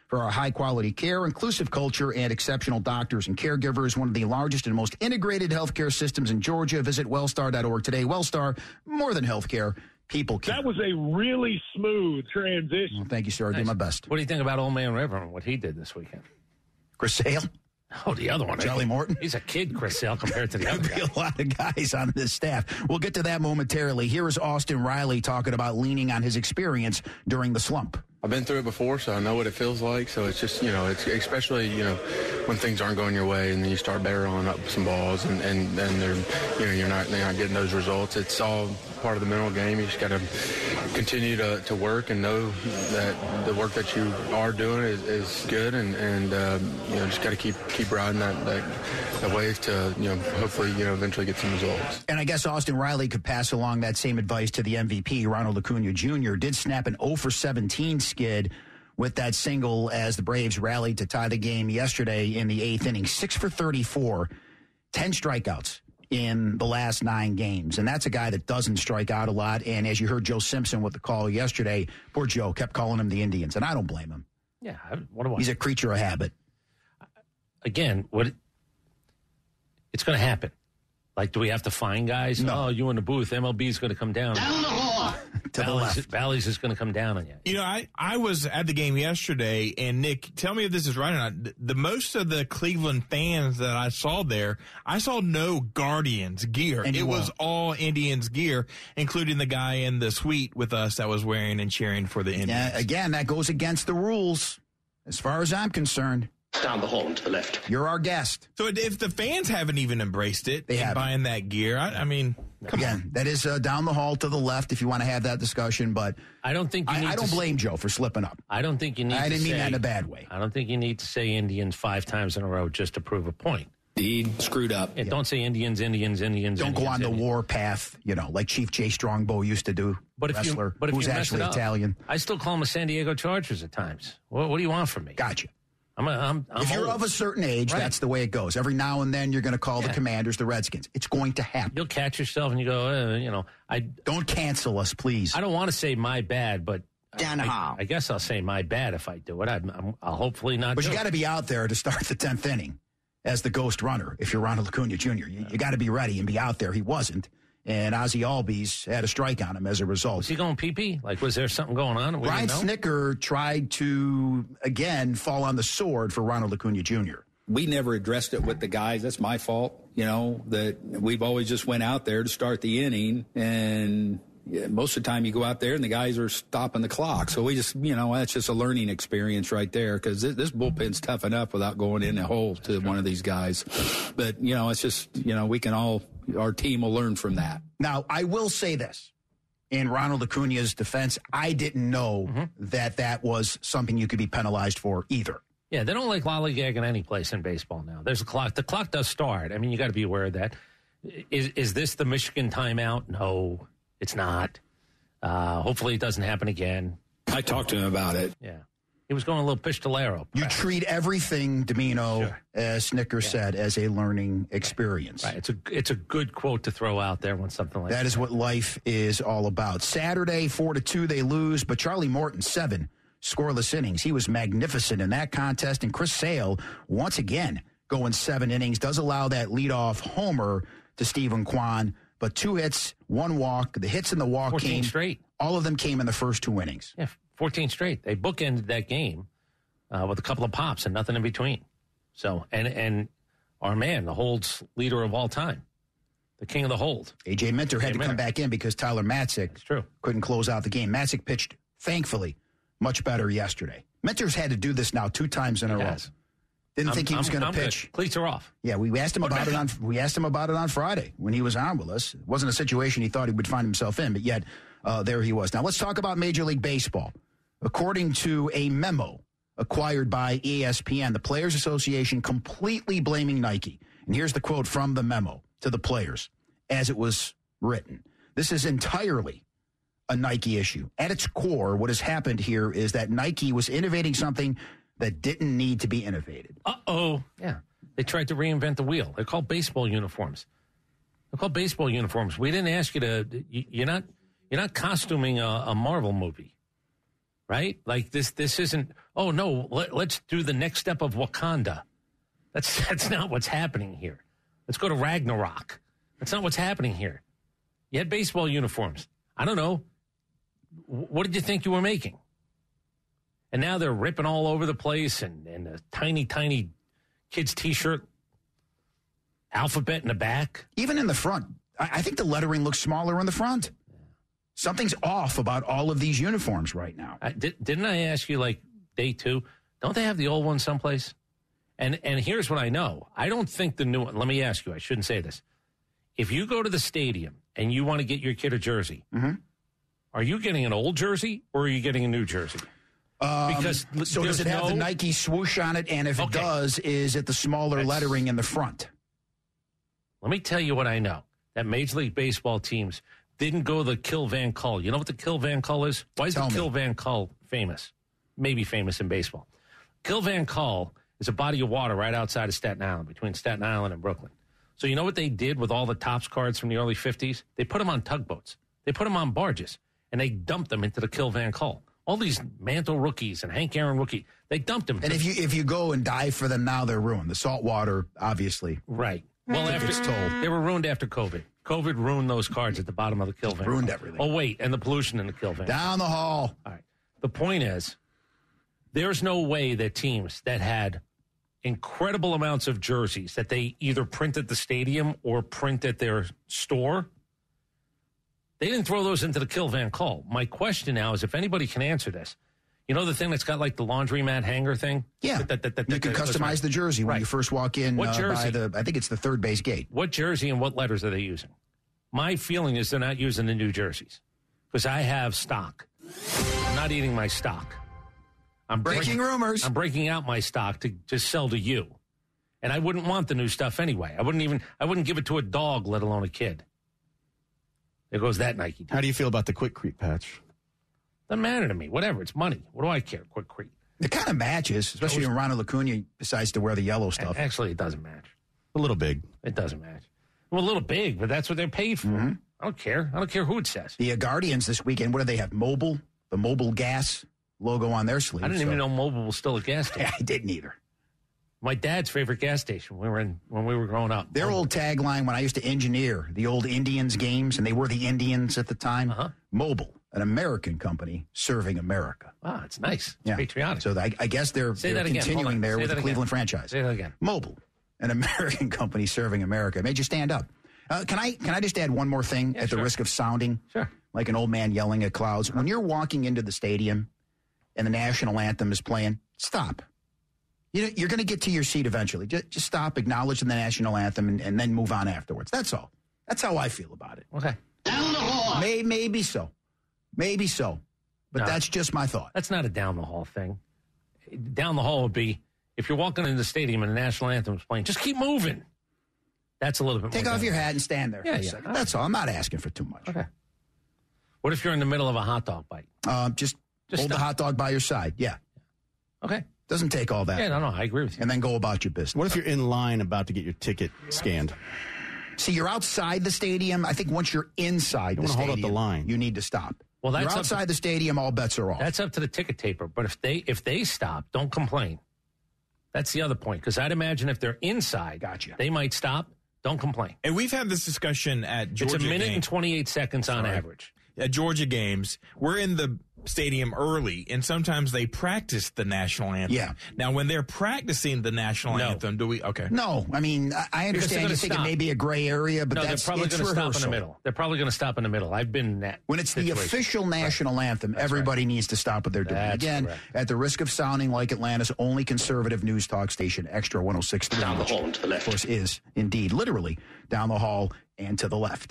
Speaker 4: for our high-quality care, inclusive culture, and exceptional doctors and caregivers. One of the largest and most integrated healthcare systems in Georgia. Visit wellstar dot org today. Wellstar, more than healthcare, people care.
Speaker 10: That was a really smooth transition.
Speaker 4: Well, thank you, sir. I'll
Speaker 3: Nice.
Speaker 4: do my best.
Speaker 3: What do you think about Old Man River and what he did this weekend?
Speaker 4: Chris Sale?
Speaker 3: Oh, the other one.
Speaker 4: Charlie Morton?
Speaker 3: He's a kid, Chris Sale, compared to the other guy.
Speaker 4: A lot of guys on this staff. We'll get to that momentarily. Here is Austin Riley talking about leaning on his experience during the slump.
Speaker 11: I've been through it before, so I know what it feels like. So it's just, you know, it's especially, you know, when things aren't going your way and then you start barreling up some balls and, and, and they're, you know, you're not, you're not getting those results. It's all part of the mental game. You just got to continue to, to work and know that the work that you are doing is, is good and, and um, you know, just got to keep keep riding that, that, that wave to, you know, hopefully, you know, eventually get some results.
Speaker 4: And I guess Austin Riley could pass along that same advice to the M V P. Ronald Acuna Junior did snap an oh for seventeen skid with that single as the Braves rallied to tie the game yesterday in the eighth inning. six for thirty-four, ten strikeouts in the last nine games. And that's a guy that doesn't strike out a lot. And as you heard Joe Simpson with the call yesterday, poor Joe kept calling him the Indians. And I don't blame him.
Speaker 3: Yeah. What do I?
Speaker 4: He's a creature of habit.
Speaker 3: Again, what? It's going to happen. Like, do we have to find guys?
Speaker 4: No.
Speaker 3: Oh, you in the booth. M L B's going to come down.
Speaker 4: Down the hall. To the
Speaker 3: Bally's,
Speaker 4: left.
Speaker 3: Bally's is going to come down on you.
Speaker 5: You know, I, I was at the game yesterday, and Nick, tell me if this is right or not. The, the most of the Cleveland fans that I saw there, I saw no Guardians gear.
Speaker 4: And
Speaker 5: it
Speaker 4: you
Speaker 5: was
Speaker 4: won't.
Speaker 5: all Indians gear, including the guy in the suite with us that was wearing and cheering for the Indians.
Speaker 4: Yeah, again, that goes against the rules as far as I'm concerned.
Speaker 12: Down the hall and to the left.
Speaker 4: You're our guest.
Speaker 5: So if the fans haven't even embraced it
Speaker 4: They
Speaker 5: and
Speaker 4: haven't.
Speaker 5: buying that gear, I, I mean, come
Speaker 4: Again,
Speaker 5: on.
Speaker 4: that is uh, down the hall to the left if you want to have that discussion. But
Speaker 3: I don't think you
Speaker 4: I,
Speaker 3: need
Speaker 4: I don't
Speaker 3: to,
Speaker 4: blame Joe for slipping up.
Speaker 3: I don't think you need
Speaker 4: I
Speaker 3: to
Speaker 4: didn't mean
Speaker 3: say,
Speaker 4: that in a bad way.
Speaker 3: I don't think you need to say Indians five times in a row just to prove a point.
Speaker 12: He screwed up.
Speaker 3: Yeah, Don't say Indians, Indians, Indians.
Speaker 4: Don't
Speaker 3: Indians,
Speaker 4: go on the
Speaker 3: Indians.
Speaker 4: war path, you know, like Chief Jay Strongbow used to do.
Speaker 3: But if
Speaker 4: wrestler,
Speaker 3: you, but if
Speaker 4: who's
Speaker 3: you mess
Speaker 4: actually
Speaker 3: it up,
Speaker 4: Italian.
Speaker 3: I still call them the San Diego Chargers at times. What, what do you want from me?
Speaker 4: Gotcha.
Speaker 3: I'm, a, I'm, I'm
Speaker 4: if you're
Speaker 3: old.
Speaker 4: of a certain age,
Speaker 3: Right.
Speaker 4: that's the way it goes. Every now and then, you're going to call
Speaker 3: Yeah.
Speaker 4: the Commanders the Redskins. It's going to happen.
Speaker 3: You'll catch yourself and you go, uh, you know, I
Speaker 4: Don't cancel us, please.
Speaker 3: I don't want to say my bad, but
Speaker 4: Down the
Speaker 3: I,
Speaker 4: hall.
Speaker 3: I guess I'll say my bad if I do it. I'm, I'm, I'll hopefully not.
Speaker 4: But
Speaker 3: do
Speaker 4: you
Speaker 3: it.
Speaker 4: got to be out there to start the tenth inning as the ghost runner if you're Ronald Acuna Junior You, you got to be ready and be out there. He wasn't. And Ozzie Albies had a strike on him as a result.
Speaker 3: Was he going pee-pee? Like, was there something going on? that we
Speaker 4: Brian
Speaker 3: didn't know?
Speaker 4: Snicker tried to, again, fall on the sword for Ronald Acuna Junior
Speaker 13: We never addressed it with the guys. That's my fault, you know, that we've always just went out there to start the inning. And yeah, most of the time you go out there and the guys are stopping the clock. So we just, you know, that's just a learning experience right there because this, this bullpen's tough enough without going in the hole to one of these guys. But, you know, it's just, you know, we can all, our team will learn from that.
Speaker 4: Now, I will say this. In Ronald Acuna's defense, I didn't know
Speaker 3: Mm-hmm.
Speaker 4: that that was something you could be penalized for either.
Speaker 3: Yeah, they don't like lollygagging any place in baseball now. There's a clock. The clock does start. I mean, you got to be aware of that. Is is this the Michigan timeout? No, it's not. Uh, hopefully, it doesn't happen again.
Speaker 13: I talked to him about it.
Speaker 3: Yeah, he was going a little pistolero.
Speaker 4: You treat everything, Domino,
Speaker 3: Sure.
Speaker 4: as Snicker said, as a learning experience.
Speaker 3: Right. It's a it's a good quote to throw out there when something like that.
Speaker 4: That is what life is all about. Saturday, four to two, they lose, but Charlie Morton, seven scoreless innings. He was magnificent in that contest, and Chris Sale, once again, going seven innings, does allow that leadoff homer to Stephen Kwan, but two hits, one walk. The hits and the walk
Speaker 3: fourteen
Speaker 4: came
Speaker 3: straight.
Speaker 4: All of them came in the first two innings.
Speaker 3: Yeah, fourteen straight. They bookended that game uh, with a couple of pops and nothing in between. So, and and our man, the holds leader of all time, the king of the hold.
Speaker 4: A J Minter had
Speaker 3: A J
Speaker 4: to come
Speaker 3: Minter.
Speaker 4: back in because Tyler Matzik
Speaker 3: That's true.
Speaker 4: couldn't close out the game. Matzik pitched, thankfully, much better yesterday. Minter's had to do this now two times in a
Speaker 3: He
Speaker 4: row.
Speaker 3: has.
Speaker 4: Didn't
Speaker 3: I'm-
Speaker 4: think he was
Speaker 3: I'm-
Speaker 4: going to
Speaker 3: I'm good.
Speaker 4: pitch.
Speaker 3: Cleats are off.
Speaker 4: Yeah, we asked him
Speaker 3: Put
Speaker 4: about
Speaker 3: back
Speaker 4: it on. We asked him about it on Friday when he was on with us. It wasn't a situation he thought he would find himself in, but yet uh, there he was. Now let's talk about Major League Baseball. According to a memo acquired by E S P N, the Players Association completely blaming Nike. And here's the quote from the memo to the players as it was written. This is entirely a Nike issue. At its core, what has happened here is that Nike was innovating something that didn't need to be innovated.
Speaker 3: Uh-oh. Yeah. They tried to reinvent the wheel. They're called baseball uniforms. They're called baseball uniforms. We didn't ask you to, you- you're not, you're not costuming a, a Marvel movie. right? Like this, this isn't, oh, no, let, let's do the next step of Wakanda. That's that's not what's happening here. Let's go to Ragnarok. That's not what's happening here. You had baseball uniforms. I don't know. What did you think you were making? And now they're ripping all over the place and, and a tiny, tiny kid's T-shirt, alphabet in the back.
Speaker 4: Even in the front. I, I think the lettering looks smaller in the front. Something's off about all of these uniforms right now.
Speaker 3: I, did, didn't I ask you, like, day two, don't they have the old one someplace? And and here's what I know. I don't think the new one, let me ask you, I shouldn't say this. If you go to the stadium and you want to get your kid a jersey,
Speaker 4: mm-hmm.
Speaker 3: are you getting an old jersey or are you getting a new jersey?
Speaker 4: Um,
Speaker 3: because
Speaker 4: so does it have
Speaker 3: no,
Speaker 4: the Nike swoosh on it? And if
Speaker 3: okay.
Speaker 4: it does, is it the smaller
Speaker 3: That's,
Speaker 4: lettering in the front?
Speaker 3: Let me tell you what I know. That Major League Baseball teams didn't go the Kill Van Kull. You know what the Kill Van Kull is? Why is
Speaker 4: Tell
Speaker 3: the
Speaker 4: me.
Speaker 3: Kill Van Kull famous? Maybe famous in baseball. Kill Van Kull is a body of water right outside of Staten Island, between Staten Island and Brooklyn. So you know what they did with all the Topps cards from the early fifties? They put them on tugboats. They put them on barges, and they dumped them into the Kill Van Kull. All these Mantle rookies and Hank Aaron rookie, they dumped them.
Speaker 4: And if you if you go and dive for them now, they're ruined. The salt water, obviously.
Speaker 3: Right. Well, after
Speaker 4: it's told.
Speaker 3: They were ruined after COVID. COVID ruined those cards at the bottom of the Kill Van Kull.
Speaker 4: Ruined everything.
Speaker 3: Oh, wait, and the pollution in the Kill Van Kull.
Speaker 4: Down the hall.
Speaker 3: All right. The point is, there's no way that teams that had incredible amounts of jerseys that they either print at the stadium or print at their store, they didn't throw those into the Kill Van Kull. My question now is if anybody can answer this. You know the thing that's got like the laundromat hanger thing?
Speaker 4: Yeah.
Speaker 3: That, that, that, that,
Speaker 4: you can
Speaker 3: that,
Speaker 4: customize
Speaker 3: right.
Speaker 4: the jersey when
Speaker 3: right.
Speaker 4: you first walk in
Speaker 3: what
Speaker 4: uh,
Speaker 3: jersey?
Speaker 4: by the, I think it's the third base gate.
Speaker 3: What jersey and what letters are they using? My feeling is they're not using the new jerseys because I have stock. I'm not eating my stock. I'm
Speaker 4: breaking rumors.
Speaker 3: I'm breaking out my stock to just sell to you. And I wouldn't want the new stuff anyway. I wouldn't even, I wouldn't give it to a dog, let alone a kid. There goes that Nike dude.
Speaker 14: How do you feel about the Quick Creep patch?
Speaker 3: Doesn't matter to me. Whatever. It's money. What do I care? Quick Creep.
Speaker 4: It kind of matches, especially when Ronald Acuna decides to wear the yellow stuff.
Speaker 3: Actually, it doesn't match.
Speaker 14: A little big.
Speaker 3: It doesn't match. Well, a little big, but that's what they're paid for.
Speaker 4: Mm-hmm.
Speaker 3: I don't care. I don't care who it says.
Speaker 4: The uh, Guardians this weekend, what do they have? Mobile? The Mobile Gas logo on their sleeve.
Speaker 3: I didn't
Speaker 4: so.
Speaker 3: even know Mobile was still a gas station.
Speaker 4: Yeah, I didn't either.
Speaker 3: My dad's favorite gas station when we were in when we were growing up.
Speaker 4: Their Mobile. Old tagline when I used to engineer the old Indians games, and they were the Indians at the time.
Speaker 3: Uh-huh.
Speaker 4: Mobile, an American company serving America.
Speaker 3: Wow, it's nice. It's
Speaker 4: yeah.
Speaker 3: patriotic.
Speaker 4: So I, I guess they're,
Speaker 3: Say
Speaker 4: they're
Speaker 3: that again.
Speaker 4: continuing there
Speaker 3: Say
Speaker 4: with the
Speaker 3: again.
Speaker 4: Cleveland franchise.
Speaker 3: Say that again.
Speaker 4: Mobile, an American company serving America. It made you stand up. Uh, can I can I just add one more thing
Speaker 3: yeah,
Speaker 4: at
Speaker 3: sure.
Speaker 4: the risk of sounding
Speaker 3: sure.
Speaker 4: like an old man yelling at clouds? When you're walking into the stadium and the national anthem is playing, stop. You know, you're going to get to your seat eventually. Just, just stop, acknowledge the national anthem, and, and then move on afterwards. That's all. That's how I feel about it.
Speaker 3: Okay.
Speaker 4: Down the hall. May, maybe so. Maybe so. But
Speaker 3: no,
Speaker 4: that's just my thought.
Speaker 3: That's not a down the hall thing. Down the hall would be if you're walking into the stadium and the national anthem is playing, just keep moving. That's a little bit
Speaker 4: Take
Speaker 3: more
Speaker 4: off
Speaker 3: down.
Speaker 4: your hat and stand there
Speaker 3: Yeah,
Speaker 4: for a
Speaker 3: yeah.
Speaker 4: second. That's all. I'm not asking for too much.
Speaker 3: Okay. What if you're in the middle of a hot dog bite?
Speaker 4: Uh, just
Speaker 3: Just
Speaker 4: hold
Speaker 3: stop.
Speaker 4: the hot dog by your side. Yeah.
Speaker 3: Okay.
Speaker 4: Doesn't take all that.
Speaker 3: Yeah, no, no, I agree with you.
Speaker 4: And then go about your business.
Speaker 14: What if you're in line about to get your ticket scanned?
Speaker 4: See, you're outside the stadium. I think once you're inside
Speaker 14: You
Speaker 4: the
Speaker 14: wanna hold
Speaker 4: stadium,
Speaker 14: up the line.
Speaker 4: you need to stop.
Speaker 3: Well, that's
Speaker 4: you're
Speaker 3: up
Speaker 4: outside
Speaker 3: to-
Speaker 4: the stadium, all bets are off.
Speaker 3: That's up to the ticket taper. But if they if they stop, don't complain. That's the other point. Because I'd imagine if they're inside,
Speaker 4: Gotcha.
Speaker 3: they might stop. Don't complain.
Speaker 5: And we've had this discussion at Georgia
Speaker 3: It's a minute
Speaker 5: game.
Speaker 3: and twenty-eight seconds on
Speaker 5: Sorry.
Speaker 3: average.
Speaker 5: At Georgia games, we're in the stadium early, and sometimes they practice the national anthem.
Speaker 4: Yeah.
Speaker 5: Now, when they're practicing the national
Speaker 3: No.
Speaker 5: anthem, do we? Okay.
Speaker 4: No, I mean, I- I
Speaker 3: Because they're
Speaker 4: understand
Speaker 3: gonna
Speaker 4: you think
Speaker 3: stop.
Speaker 4: it may be a gray area, but
Speaker 3: no,
Speaker 4: that's
Speaker 3: they're probably
Speaker 4: it's
Speaker 3: going to stop in
Speaker 4: rehearsal.
Speaker 3: the middle. They're probably going to stop in the middle. I've been in that.
Speaker 4: When it's the
Speaker 3: situation.
Speaker 4: official national anthem, everybody needs to stop what they're doing.
Speaker 3: That's
Speaker 4: Again,
Speaker 3: correct.
Speaker 4: at the risk of sounding like Atlanta's only conservative news talk station, Extra one oh six point three,
Speaker 12: Down the
Speaker 4: which,
Speaker 12: hall and to the left.
Speaker 4: of course, is indeed literally down the hall and to the left.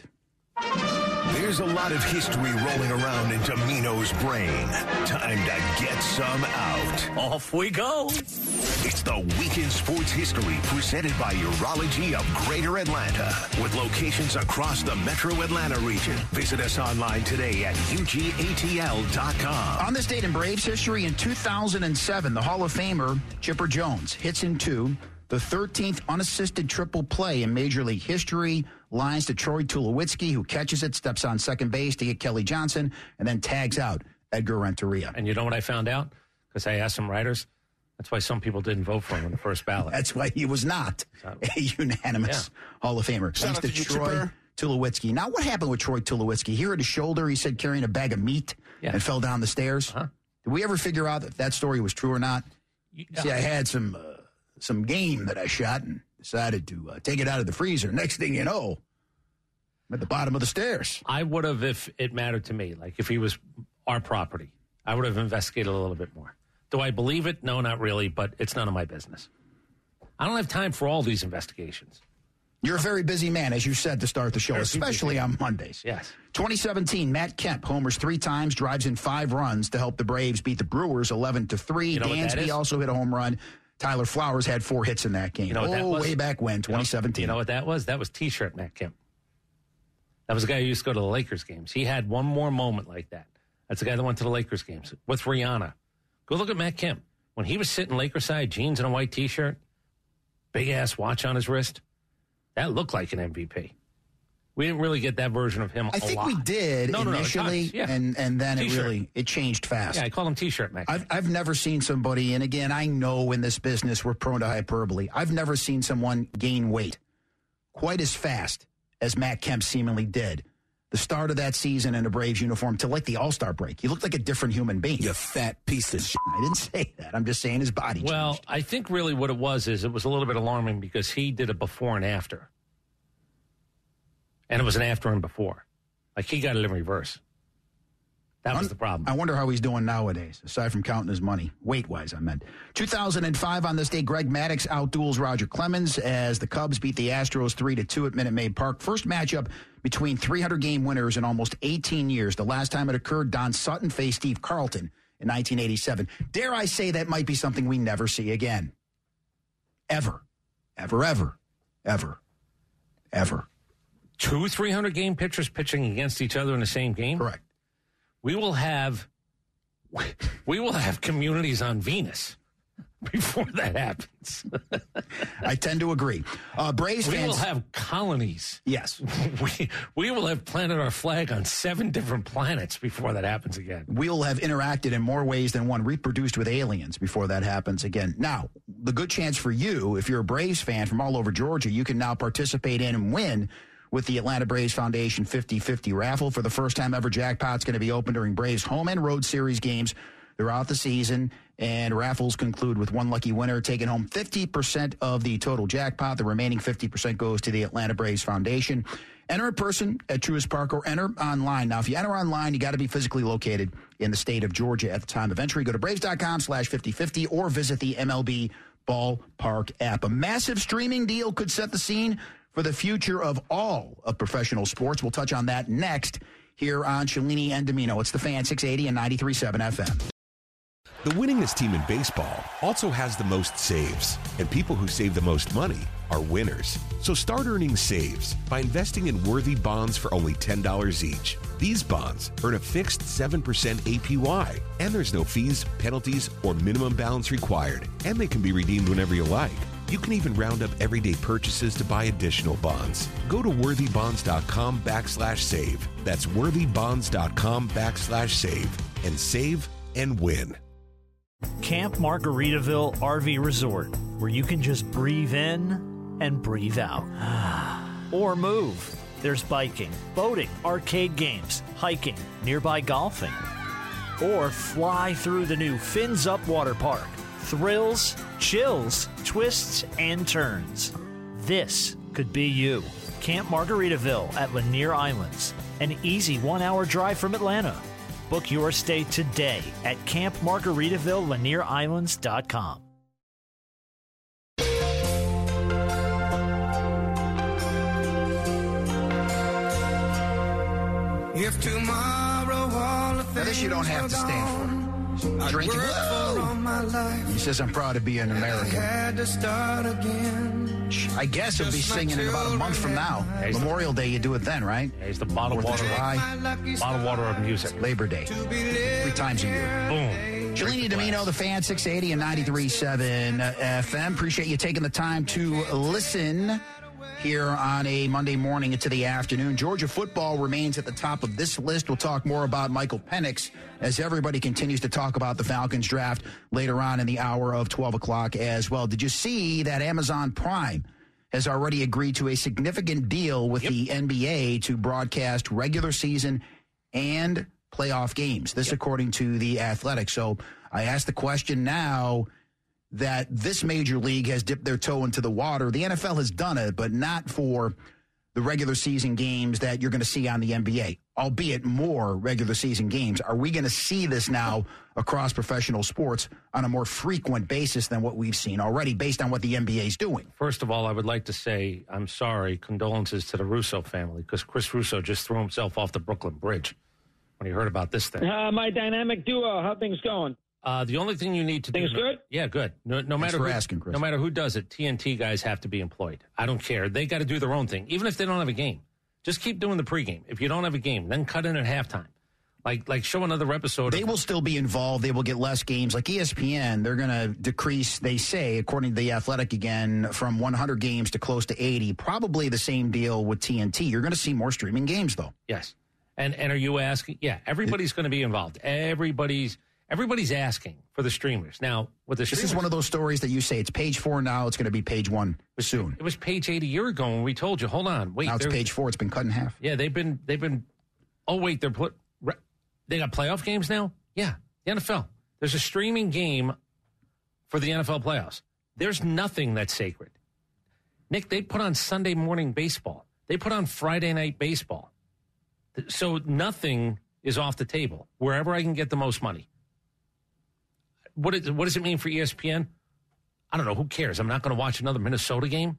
Speaker 2: There's a lot of history rolling around in Domino's brain. Time to get some out.
Speaker 3: Off we go.
Speaker 2: It's the Weekend Sports History presented by Urology of Greater Atlanta with locations across the Metro Atlanta region. Visit us online today at U G A T L dot com.
Speaker 4: On this date in Braves history, in two thousand seven, the Hall of Famer Chipper Jones hits in two, the thirteenth unassisted triple play in Major League history. Lines to Troy Tulowitzki, who catches it, steps on second base to get Kelly Johnson, and then tags out Edgar Renteria.
Speaker 3: And you know what I found out? Because I asked some writers. That's why some people didn't vote for him in the first ballot.
Speaker 4: That's why he was not so, a unanimous yeah. Hall of Famer.
Speaker 15: Shout
Speaker 4: Thanks to,
Speaker 15: to
Speaker 4: Troy Tulowitzki. Now, what happened with Troy Tulowitzki? Here at his shoulder, he said carrying a bag of meat yeah. and fell down the stairs. Uh-huh. Did we ever figure out if that story was true or not? You, See, I had some uh, some game that I shot and decided to uh, take it out of the freezer. Next thing you know, I'm at the bottom of the stairs.
Speaker 3: I would have, if it mattered to me, like if he was our property, I would have investigated a little bit more. Do I believe it? No, not really, but it's none of my business. I don't have time for all these investigations.
Speaker 4: You're a very busy man, as you said to start the show, especially on Mondays.
Speaker 3: Yes.
Speaker 4: twenty seventeen, Matt Kemp homers three times, drives in five runs to help the Braves beat the Brewers eleven to three.
Speaker 3: You know
Speaker 4: Dansby also hit a home run. Tyler Flowers had four hits in that game.
Speaker 3: You know what
Speaker 4: oh,
Speaker 3: that was?
Speaker 4: way back when, twenty seventeen.
Speaker 3: You know, you know what that was? That was T-shirt Matt Kemp. That was the guy who used to go to the Lakers games. He had one more moment like that. That's the guy that went to the Lakers games with Rihanna. Go look at Matt Kemp. When he was sitting Lakers side, jeans and a white T-shirt, big-ass watch on his wrist, that looked like an M V P. We didn't really get that version of him
Speaker 4: I
Speaker 3: a
Speaker 4: think
Speaker 3: lot.
Speaker 4: we did
Speaker 3: no,
Speaker 4: initially,
Speaker 3: no, no, yeah.
Speaker 4: and, and then
Speaker 3: T-shirt.
Speaker 4: it really it changed fast.
Speaker 3: Yeah, I call him T-shirt Matt Kemp.
Speaker 4: I've, I've never seen somebody, and again, I know in this business we're prone to hyperbole. I've never seen someone gain weight quite as fast as Matt Kemp seemingly did. The start of that season in a Braves uniform to like the All-Star break. He looked like a different human being.
Speaker 15: You fat piece of shit.
Speaker 4: I didn't say that. I'm just saying his body changed.
Speaker 3: Well, I think really what it was is it was a little bit alarming because he did a before and after. And it was an after and before. Like he got it in reverse. That was the problem.
Speaker 4: I wonder how he's doing nowadays, aside from counting his money. Weight-wise, I meant. two thousand five on this day, Greg Maddux outduels Roger Clemens as the Cubs beat the Astros three to two at Minute Maid Park. First matchup between three hundred game winners in almost eighteen years. The last time it occurred, Don Sutton faced Steve Carlton in nineteen eighty-seven. Dare I say that might be something we never see again. Ever. Ever, ever, ever, ever.
Speaker 3: Two three hundred game pitchers pitching against each other in the same game?
Speaker 4: Correct.
Speaker 3: We will have we will have communities on Venus before that happens.
Speaker 4: I tend to agree. Uh, Braves
Speaker 3: we
Speaker 4: fans
Speaker 3: will have colonies.
Speaker 4: Yes.
Speaker 3: We we will have planted our flag on seven different planets before that happens again.
Speaker 4: We'll have interacted in more ways than one, reproduced with aliens before that happens again. Now, the good chance for you, if you're a Braves fan from all over Georgia, you can now participate in and win with the Atlanta Braves Foundation fifty fifty raffle. For the first time ever, jackpot's going to be open during Braves home and road series games throughout the season, and raffles conclude with one lucky winner taking home fifty percent of the total jackpot. The remaining fifty percent goes to the Atlanta Braves Foundation. Enter in person at Truist Park or enter online. Now, if you enter online, you got to be physically located in the state of Georgia at the time of entry. Go to braves.com slash 5050 or visit the M L B Ballpark app. A massive streaming deal could set the scene for the future of all of professional sports. We'll touch on that next here on Cellini and Domino. It's the Fan, six eighty and ninety-three point seven F M.
Speaker 1: The winningest team in baseball also has the most saves, and people who save the most money are winners. So start earning saves by investing in worthy bonds for only ten dollars each. These bonds earn a fixed seven percent A P Y, and there's no fees, penalties, or minimum balance required, and they can be redeemed whenever you like. You can even round up everyday purchases to buy additional bonds. Go to worthybonds.com backslash save. That's worthybonds.com backslash save and save and win.
Speaker 8: Camp Margaritaville R V Resort, where you can just breathe in and breathe out. Or move. There's biking, boating, arcade games, hiking, nearby golfing. Or fly through the new Fins Up Water Park. Thrills, chills, twists, and turns. This could be you. Camp Margaritaville at Lanier Islands. An easy one-hour drive from Atlanta. Book your stay today at Camp Margaritaville Lanier Islands dot com.
Speaker 16: If tomorrow all the
Speaker 4: Now, this you don't have to stand for. Drinking. He says, I'm proud to be an American. I guess he'll be singing in about a month from now. Yeah, Memorial Day, you do it then, right?
Speaker 3: Yeah, he's the bottled water, bottled water of music.
Speaker 4: Labor Day. Three times a year.
Speaker 3: Boom.
Speaker 4: Cellini Domino, the Fan, six eighty and ninety-three point seven F M. Appreciate you taking the time to listen here on a Monday morning into the afternoon. Georgia football remains at the top of this list. We'll talk more about Michael Penix as everybody continues to talk about the Falcons draft later on in the hour of twelve o'clock as well. Did you see that Amazon Prime has already agreed to a significant deal with yep. the N B A to broadcast regular season and playoff games? This, yep. according to The Athletic. So I ask the question now that this major league has dipped their toe into the water. The N F L has done it, but not for the regular season games that you're going to see on the N B A, albeit more regular season games. Are we going to see this now across professional sports on a more frequent basis than what we've seen already based on what the N B A is doing?
Speaker 3: First of all, I would like to say I'm sorry, condolences to the Russo family, because Chris Russo just threw himself off the Brooklyn Bridge when he heard about this thing.
Speaker 10: Uh, my dynamic duo, how things going?
Speaker 3: Uh, the only thing you need to
Speaker 10: Things
Speaker 3: do...
Speaker 10: Things good?
Speaker 3: Yeah, good. No, no matter
Speaker 4: for
Speaker 3: who,
Speaker 4: asking, Chris.
Speaker 3: No matter who does it, T N T guys have to be employed. I don't care. They got to do their own thing, even if they don't have a game. Just keep doing the pregame. If you don't have a game, then cut in at halftime. Like, like show another episode.
Speaker 4: They
Speaker 3: of-
Speaker 4: will still be involved. They will get less games. Like E S P N, they're going to decrease, they say, according to The Athletic again, from one hundred games to close to eighty. Probably the same deal with T N T. You're going to see more streaming games, though.
Speaker 3: Yes. And and are you asking? Yeah, everybody's going to be involved. Everybody's everybody's asking for the streamers. Now, with the
Speaker 4: This
Speaker 3: streamers,
Speaker 4: is one of those stories that you say it's page four now. It's going to be page one soon.
Speaker 3: It was page eight a year ago when we told you, hold on, wait.
Speaker 4: Now it's page four. It's been cut in half.
Speaker 3: Yeah, they've been, they've been, oh, wait, they're put, they got playoff games now? Yeah, the N F L. There's a streaming game for the N F L playoffs. There's nothing that's sacred. Nick, they put on Sunday morning baseball. They put on Friday night baseball. So nothing is off the table, wherever I can get the most money. What, is, what does it mean for E S P N? I don't know. Who cares? I'm not going to watch another Minnesota game.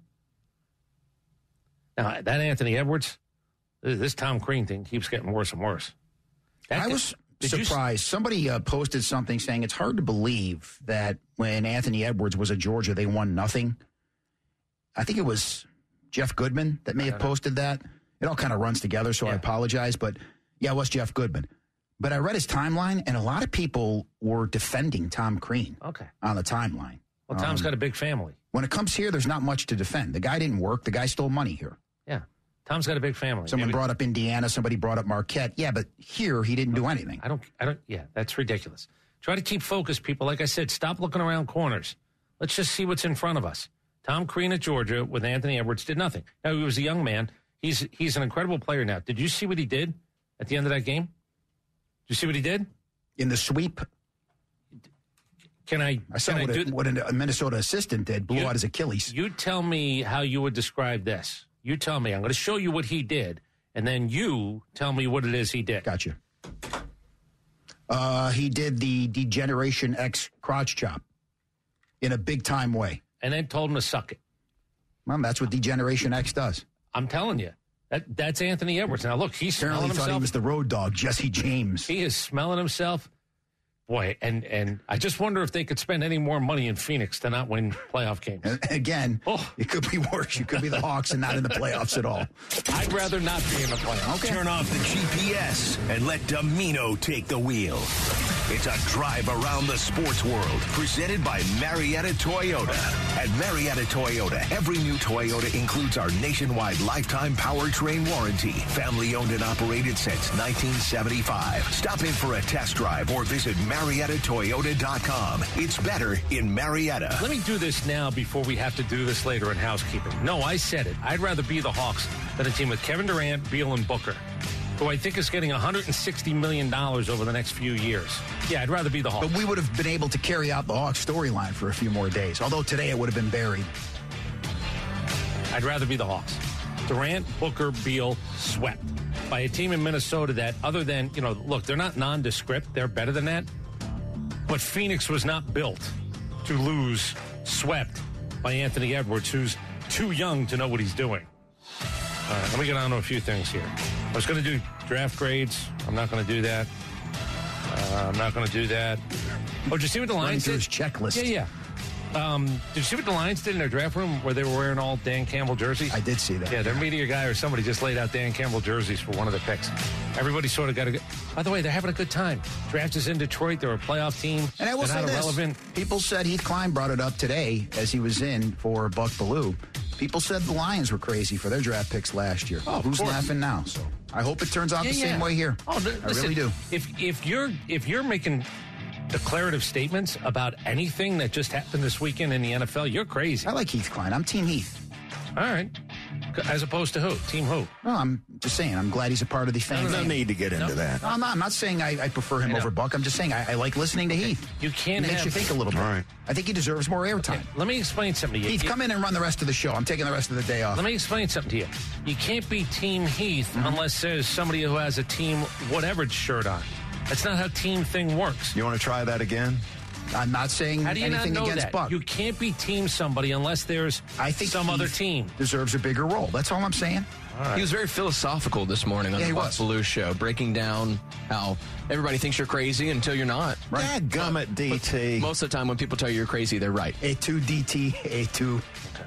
Speaker 3: Now, that Anthony Edwards, this Tom Crean thing keeps getting worse and worse. That
Speaker 4: I was surprised. Somebody uh, posted something saying it's hard to believe that when Anthony Edwards was at Georgia, they won nothing. I think it was Jeff Goodman that may have posted know. that. It all kind of runs together, so yeah. I apologize. But, yeah, it was Jeff Goodman. But I read his timeline, and a lot of people were defending Tom Crean
Speaker 3: okay.
Speaker 4: on the timeline.
Speaker 3: Well, Tom's um, got a big family.
Speaker 4: When it comes here, there's not much to defend. The guy didn't work. The guy stole money here.
Speaker 3: Yeah. Tom's got a big family.
Speaker 4: Someone
Speaker 3: Maybe.
Speaker 4: brought up Indiana. Somebody brought up Marquette. Yeah, but here he didn't do anything.
Speaker 3: I don't, I don't, yeah, that's ridiculous. Try to keep focused, people. Like I said, stop looking around corners. Let's just see what's in front of us. Tom Crean at Georgia with Anthony Edwards did nothing. Now, he was a young man. He's he's an incredible player now. Did you see what he did at the end of that game? Did you see what he did?
Speaker 4: In the sweep?
Speaker 3: Can I?
Speaker 4: I saw
Speaker 3: can
Speaker 4: what,
Speaker 3: I
Speaker 4: a,
Speaker 3: do,
Speaker 4: what a Minnesota assistant did, blew
Speaker 3: you,
Speaker 4: out his Achilles.
Speaker 3: You tell me how you would describe this. You tell me. I'm going to show you what he did, and then you tell me what it is he did.
Speaker 4: Gotcha. Uh, he did the Degeneration X crotch chop in a big-time way.
Speaker 3: And then told him to suck it.
Speaker 4: Well, that's what Degeneration X does.
Speaker 3: I'm telling you. That That's Anthony Edwards. Now, look, he's
Speaker 4: Apparently
Speaker 3: smelling
Speaker 4: he thought
Speaker 3: himself.
Speaker 4: he was the road dog, Jesse James.
Speaker 3: He is smelling himself. Boy, and, and I just wonder if they could spend any more money in Phoenix to not win playoff games.
Speaker 4: Again, oh. It could be worse. You could be the Hawks and not in the playoffs at all.
Speaker 3: I'd rather not be in the playoffs.
Speaker 2: Okay. Turn off the G P S and let Domino take the wheel. It's a drive around the sports world presented by Marietta Toyota. At Marietta Toyota, every new Toyota includes our nationwide lifetime powertrain warranty. Family owned and operated since nineteen seventy-five. Stop in for a test drive or visit Marietta Toyota dot com. It's better in Marietta.
Speaker 3: Let me do this now before we have to do this later in housekeeping. No, I said it. I'd rather be the Hawks than a team with Kevin Durant, Beal, and Booker, who I think is getting one hundred sixty million dollars over the next few years. Yeah, I'd rather be the Hawks.
Speaker 4: But we would have been able to carry out the Hawks storyline for a few more days, although today it would have been buried.
Speaker 3: I'd rather be the Hawks. Durant, Booker, Beal, swept by a team in Minnesota that, other than, you know, look, they're not nondescript. They're better than that. But Phoenix was not built to lose, swept by Anthony Edwards, who's too young to know what he's doing. All right, let me get on to a few things here. I was going to do draft grades. I'm not going to do that. Uh, I'm not going to do that. Oh, did you see what the Lions did?
Speaker 4: His checklist.
Speaker 3: Yeah, yeah. Um, did you see what the Lions did in their draft room where they were wearing all Dan Campbell jerseys?
Speaker 4: I did see that.
Speaker 3: Yeah, their media guy or somebody just laid out Dan Campbell jerseys for one of the picks. Everybody sort of got a good... By the way, they're having a good time. Draft is in Detroit. They're a playoff team.
Speaker 4: And I will
Speaker 3: they're
Speaker 4: say
Speaker 3: not
Speaker 4: this.
Speaker 3: Irrelevant.
Speaker 4: People said Heath Klein brought it up today as he was in for Buck Bellew. People said the Lions were crazy for their draft picks last year.
Speaker 3: Oh,
Speaker 4: Who's
Speaker 3: course.
Speaker 4: laughing now? So I hope it turns out
Speaker 3: Yeah,
Speaker 4: the
Speaker 3: yeah.
Speaker 4: same way here.
Speaker 3: Oh, th-
Speaker 4: I
Speaker 3: listen,
Speaker 4: really do.
Speaker 3: If if you're if you're making declarative statements about anything that just happened this weekend in the N F L, you're crazy.
Speaker 4: I like Heath Klein. I'm Team Heath.
Speaker 3: All right. As opposed to who? Team who?
Speaker 4: No, I'm just saying. I'm glad he's a part of the fan.
Speaker 3: No, no, no
Speaker 4: family.
Speaker 3: need to get into No. that.
Speaker 4: No, I'm not. I'm not saying I, I prefer him
Speaker 3: I know.
Speaker 4: over Buck. I'm just saying I, I like listening to Heath.
Speaker 3: You can't
Speaker 4: It makes
Speaker 3: have-
Speaker 4: you think a little bit.
Speaker 3: All right.
Speaker 4: I think he deserves more airtime.
Speaker 3: Let me explain something to you.
Speaker 4: Heath,
Speaker 3: You-
Speaker 4: come in and run the rest of the show. I'm taking the rest of the day off.
Speaker 3: Let me explain something to you. You can't be Team Heath
Speaker 4: Mm-hmm.
Speaker 3: unless there's somebody who has a team whatever shirt on. That's not how team thing works.
Speaker 14: You want to try that again?
Speaker 4: I'm not saying
Speaker 3: How do you not
Speaker 4: anything
Speaker 3: know
Speaker 4: against
Speaker 3: that?
Speaker 4: Buck.
Speaker 3: You can't be team somebody unless there's
Speaker 4: I think
Speaker 3: some other
Speaker 4: Heath
Speaker 3: team.
Speaker 4: deserves a bigger role. That's all I'm saying.
Speaker 15: He was very philosophical this morning on
Speaker 4: Yeah,
Speaker 15: the
Speaker 4: he
Speaker 15: Buck
Speaker 4: was.
Speaker 15: Belue show, breaking down how everybody thinks you're crazy until you're not.
Speaker 4: Right.
Speaker 14: Dadgummit, D T.
Speaker 15: Most of the time when people tell you you're crazy, they're right.
Speaker 4: A two D T, A two.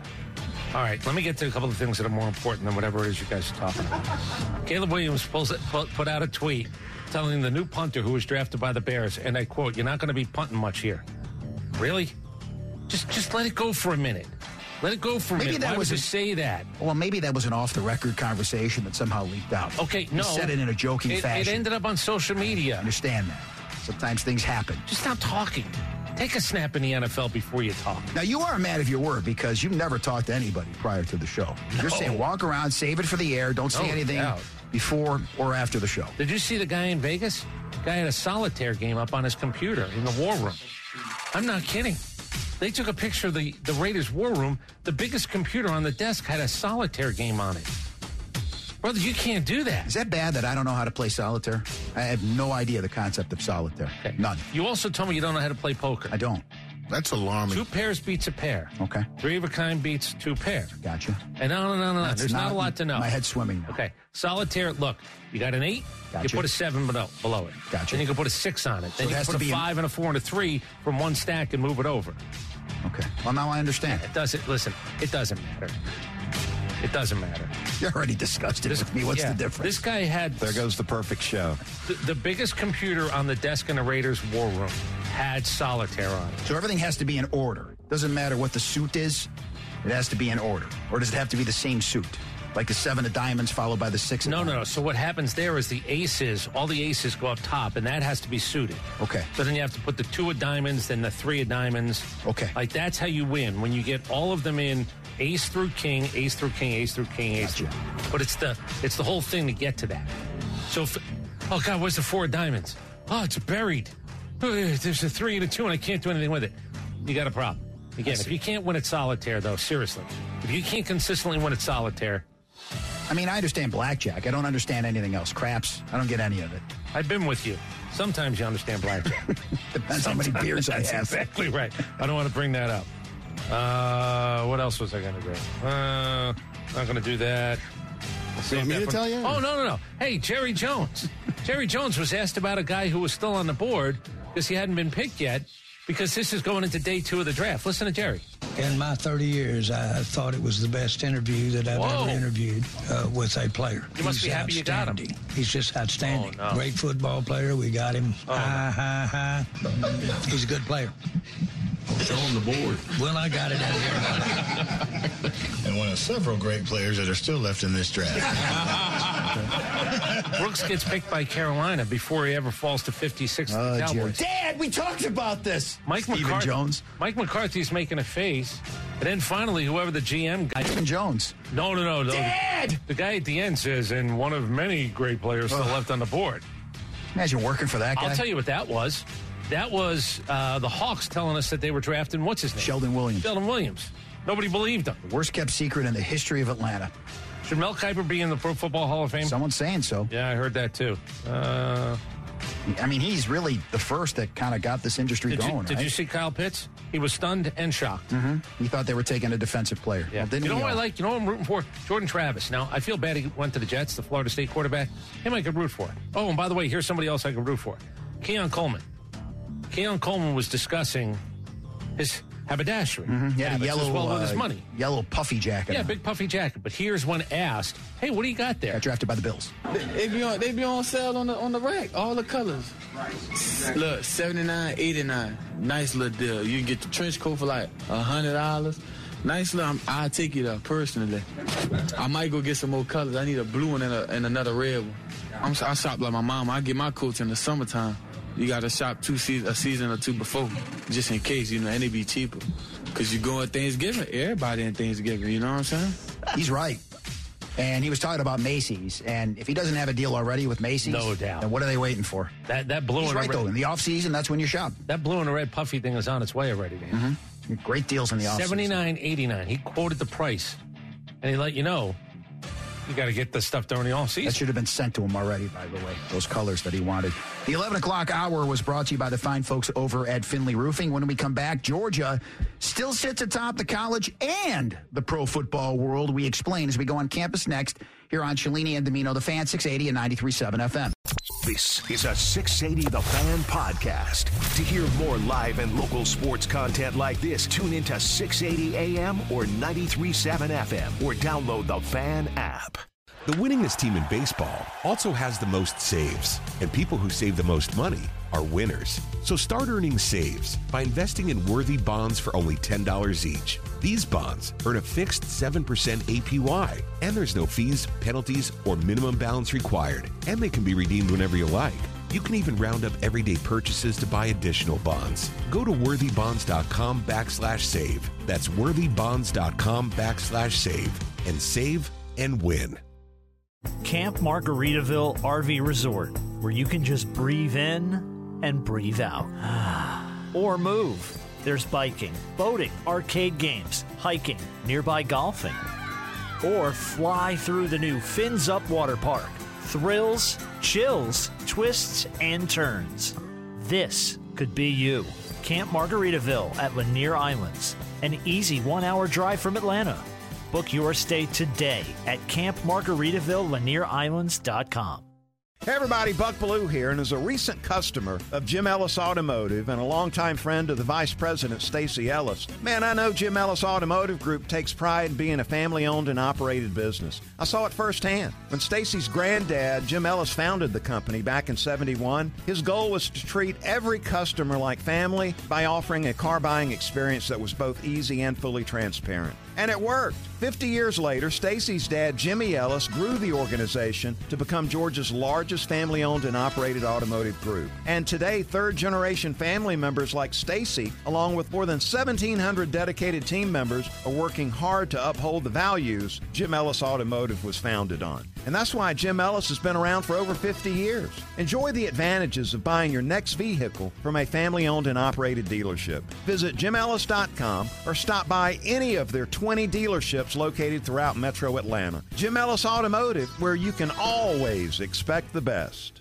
Speaker 3: All right, let me get to a couple of things that are more important than whatever it is you guys are talking about. Caleb Williams pulls it, put, put out a tweet telling the new punter who was drafted by the Bears, and I quote, "You're not going to be punting much here." Really? Just just let it go for a minute. Let it go for a
Speaker 4: Maybe
Speaker 3: minute.
Speaker 4: that
Speaker 3: Why
Speaker 4: was
Speaker 3: would you
Speaker 4: a-
Speaker 3: say that?
Speaker 4: Well, maybe that was an off-the-record conversation that somehow leaked out.
Speaker 3: Okay,
Speaker 4: He
Speaker 3: no.
Speaker 4: said it in a joking
Speaker 3: It, it
Speaker 4: fashion.
Speaker 3: ended up on social media.
Speaker 4: I understand that. Sometimes things happen.
Speaker 3: Just stop talking. Take a snap in the N F L before you talk.
Speaker 4: Now, you are a man of your word because you never talked to anybody prior to the show. You're
Speaker 3: No.
Speaker 4: saying walk around, save it for the air, don't say
Speaker 3: No
Speaker 4: anything
Speaker 3: doubt.
Speaker 4: before or after the show.
Speaker 3: Did you see the guy in Vegas? Guy had a solitaire game up on his computer in the war room. I'm not kidding. They took a picture of the, the Raiders war room. The biggest computer on the desk had a solitaire game on it. Brother, you can't do that.
Speaker 4: Is that bad that I don't know how to play solitaire? I have no idea the concept of solitaire. None.
Speaker 3: You also told me you don't know how to play poker.
Speaker 4: I don't.
Speaker 17: That's alarming.
Speaker 3: Two pairs beats a pair.
Speaker 4: Okay.
Speaker 3: Three of a kind beats two pair.
Speaker 4: Gotcha.
Speaker 3: And no, no, no, no.
Speaker 4: That's
Speaker 3: There's not,
Speaker 4: not
Speaker 3: a lot to know.
Speaker 4: my head's swimming now.
Speaker 3: Okay. Solitaire, look, you got an eight,
Speaker 4: Gotcha.
Speaker 3: you put a seven below, below it.
Speaker 4: Gotcha.
Speaker 3: Then you can put a six on it.
Speaker 4: So
Speaker 3: Then
Speaker 4: it
Speaker 3: you
Speaker 4: has
Speaker 3: can
Speaker 4: to
Speaker 3: put a
Speaker 4: be an-
Speaker 3: five and a four and a three from one stack and move it over.
Speaker 4: Okay. Well, now I understand.
Speaker 3: It doesn't, listen, it doesn't matter. It doesn't matter.
Speaker 4: You're already disgusted with me. What's
Speaker 3: Yeah,
Speaker 4: the difference?
Speaker 3: This guy had
Speaker 14: There goes the perfect show.
Speaker 3: the, the biggest computer on the desk in the Raiders war room had solitaire on it.
Speaker 4: So everything has to be in order. Doesn't matter what the suit is. It has to be in order. Or does it have to be the same suit? Like the seven of diamonds followed by the six of
Speaker 3: No, no, no.
Speaker 4: diamonds?
Speaker 3: So what happens there is the aces, all the aces go up top, and that has to be suited.
Speaker 4: Okay.
Speaker 3: So then you have to put the two of diamonds, then the three of diamonds.
Speaker 4: Okay.
Speaker 3: Like that's how you win when you get all of them in ace through king, ace through king, ace through king, ace
Speaker 4: Gotcha.
Speaker 3: through. But it's the it's the whole thing to get to that. So, if, oh God, where's the four of diamonds? Oh, it's buried. Oh, there's a three and a two, and I can't do anything with it. You got a problem. Again, if you can't win at solitaire, though, seriously, if you can't consistently win at solitaire,
Speaker 4: I mean, I understand blackjack. I don't understand anything else. Craps, I don't get any of it.
Speaker 3: I've been with you. Sometimes you understand blackjack.
Speaker 4: Depends how many beers I
Speaker 3: That's
Speaker 4: have.
Speaker 3: exactly right. I don't want to bring that up. Uh, what else was I going to do? Uh, not going to do that.
Speaker 17: You want me to tell you?
Speaker 3: Oh, no, no, no. Hey, Jerry Jones. Jerry Jones was asked about a guy who was still on the board because he hadn't been picked yet because this is going into day two of the draft. Listen to Jerry.
Speaker 18: In my thirty years, I thought it was the best interview that I've
Speaker 3: Whoa.
Speaker 18: ever interviewed uh, with a player.
Speaker 3: You must
Speaker 18: He's
Speaker 3: be happy you got him.
Speaker 18: outstanding. He's just outstanding.
Speaker 3: Oh, no.
Speaker 18: Great football player. We got him.
Speaker 3: Oh,
Speaker 18: high, high, high. He's a good player.
Speaker 17: Show him the board.
Speaker 18: Well, I got it out here.
Speaker 17: And one of several great players that are still left in this draft.
Speaker 3: Brooks gets picked by Carolina before he ever falls to fifty-six to
Speaker 4: Oh,
Speaker 3: the
Speaker 4: Jerry.
Speaker 3: Cowboys.
Speaker 4: Dad, we talked about this.
Speaker 3: Mike
Speaker 4: Stephen
Speaker 3: McCarthy,
Speaker 4: Jones.
Speaker 3: Mike McCarthy's making a face. And then finally, whoever the G M guy.
Speaker 4: Stephen Jones.
Speaker 3: No, no, no. no.
Speaker 4: Dad!
Speaker 3: The guy at the end says, and one of many great players still
Speaker 4: Ugh.
Speaker 3: left on the board.
Speaker 4: Imagine working for that guy.
Speaker 3: I'll tell you what that was. That was uh, the Hawks telling us that they were drafting, what's his name?
Speaker 4: Sheldon Williams.
Speaker 3: Sheldon Williams. Nobody believed him.
Speaker 4: Worst kept secret in the history of Atlanta.
Speaker 3: Should Mel Kiper be in the Pro Football Hall of Fame?
Speaker 4: Someone's saying so.
Speaker 3: Yeah, I heard that too. Uh,
Speaker 4: I mean, he's really the first that kind of got this industry
Speaker 3: did you,
Speaker 4: going.
Speaker 3: did
Speaker 4: right?
Speaker 3: you see Kyle Pitts? He was stunned and shocked.
Speaker 4: Mm-hmm. He thought they were taking a defensive player.
Speaker 3: Yeah.
Speaker 4: Well, didn't
Speaker 3: You know
Speaker 4: he
Speaker 3: what I
Speaker 4: all?
Speaker 3: like? You know what I'm rooting for? Jordan Travis. Now, I feel bad he went to the Jets, the Florida State quarterback. Him I could root for. Oh, and by the way, here's somebody else I could root for. Keon Coleman. Keon Coleman was discussing his haberdashery.
Speaker 4: Mhm. He had a
Speaker 3: habits
Speaker 4: yellow,
Speaker 3: as well with his
Speaker 4: uh,
Speaker 3: money.
Speaker 4: yellow puffy jacket.
Speaker 3: Yeah,
Speaker 4: on.
Speaker 3: big puffy jacket. But here's when asked, hey, what do you got there?
Speaker 4: Got drafted by the Bills.
Speaker 19: They be on, they be on sale on the on the rack, all the colors. Look, seventy-nine, eighty-nine, nice little deal. You can get the trench coat for like a hundred dollars. Nice little, I'll take it up personally. I might go get some more colors. I need a blue one and, a, and another red one. I'm, I shop like my mom. I get my coats in the summertime. You got to shop two se- a season or two before, just in case, you know, and it be cheaper. Because you go at Thanksgiving, everybody in Thanksgiving, you know what I'm saying?
Speaker 4: He's right. And he was talking about Macy's. And if he doesn't have a deal already with Macy's,
Speaker 3: no doubt.
Speaker 4: then what are they waiting for?
Speaker 3: That that blue
Speaker 4: He's
Speaker 3: and
Speaker 4: right,
Speaker 3: red,
Speaker 4: though. In the off-season, that's when you shop.
Speaker 3: That blue and the red puffy thing is on its way already, man.
Speaker 4: Mm-hmm. Great deals in the off-season.
Speaker 3: seventy-nine eighty-nine. He quoted the price. And he let you know, you got to get the stuff during the off-season.
Speaker 4: That should have been sent to him already, by the way, those colors that he wanted. The eleven o'clock hour was brought to you by the fine folks over at Finley Roofing. When we come back, Georgia still sits atop the college and the pro football world. We explain as we go on campus next here on Cellini and Domino, the Fan, six eighty and ninety-three point seven F M.
Speaker 2: This is a six eighty The Fan podcast. To hear more live and local sports content like this, tune into six eighty A M or ninety-three point seven F M or download the Fan app.
Speaker 1: The winningest team in baseball also has the most saves, and people who save the most money are winners. So start earning saves by investing in worthy bonds for only ten dollars each. These bonds earn a fixed seven percent A P Y, and there's no fees, penalties, or minimum balance required, and they can be redeemed whenever you like. You can even round up everyday purchases to buy additional bonds. Go to worthybonds.com backslash save. That's worthybonds.com backslash save and save and win.
Speaker 8: Camp Margaritaville R V Resort, where you can just breathe in and breathe out. Or move. There's biking, boating, arcade games, hiking, nearby golfing. Or fly through the new Fins Up Water Park. Thrills, chills, twists, and turns. This could be you. Camp Margaritaville at Lanier Islands, an easy one-hour drive from Atlanta. Book your stay today at camp margaritaville lanier islands dot com.
Speaker 20: Hey everybody, Buck Bellew here, and as a recent customer of Jim Ellis Automotive and a longtime friend of the Vice President, Stacy Ellis, man, I know Jim Ellis Automotive Group takes pride in being a family-owned and operated business. I saw it firsthand. When Stacy's granddad, Jim Ellis, founded the company back in seventy-one, his goal was to treat every customer like family by offering a car buying experience that was both easy and fully transparent. And it worked. Fifty years later, Stacy's dad, Jimmy Ellis, grew the organization to become Georgia's largest family-owned and operated automotive group. And today, third-generation family members like Stacy, along with more than seventeen hundred dedicated team members, are working hard to uphold the values Jim Ellis Automotive was founded on. And that's why Jim Ellis has been around for over fifty years. Enjoy the advantages of buying your next vehicle from a family-owned and operated dealership. Visit jim ellis dot com or stop by any of their twenty dealerships located throughout Metro Atlanta. Jim Ellis Automotive, where you can always expect the best.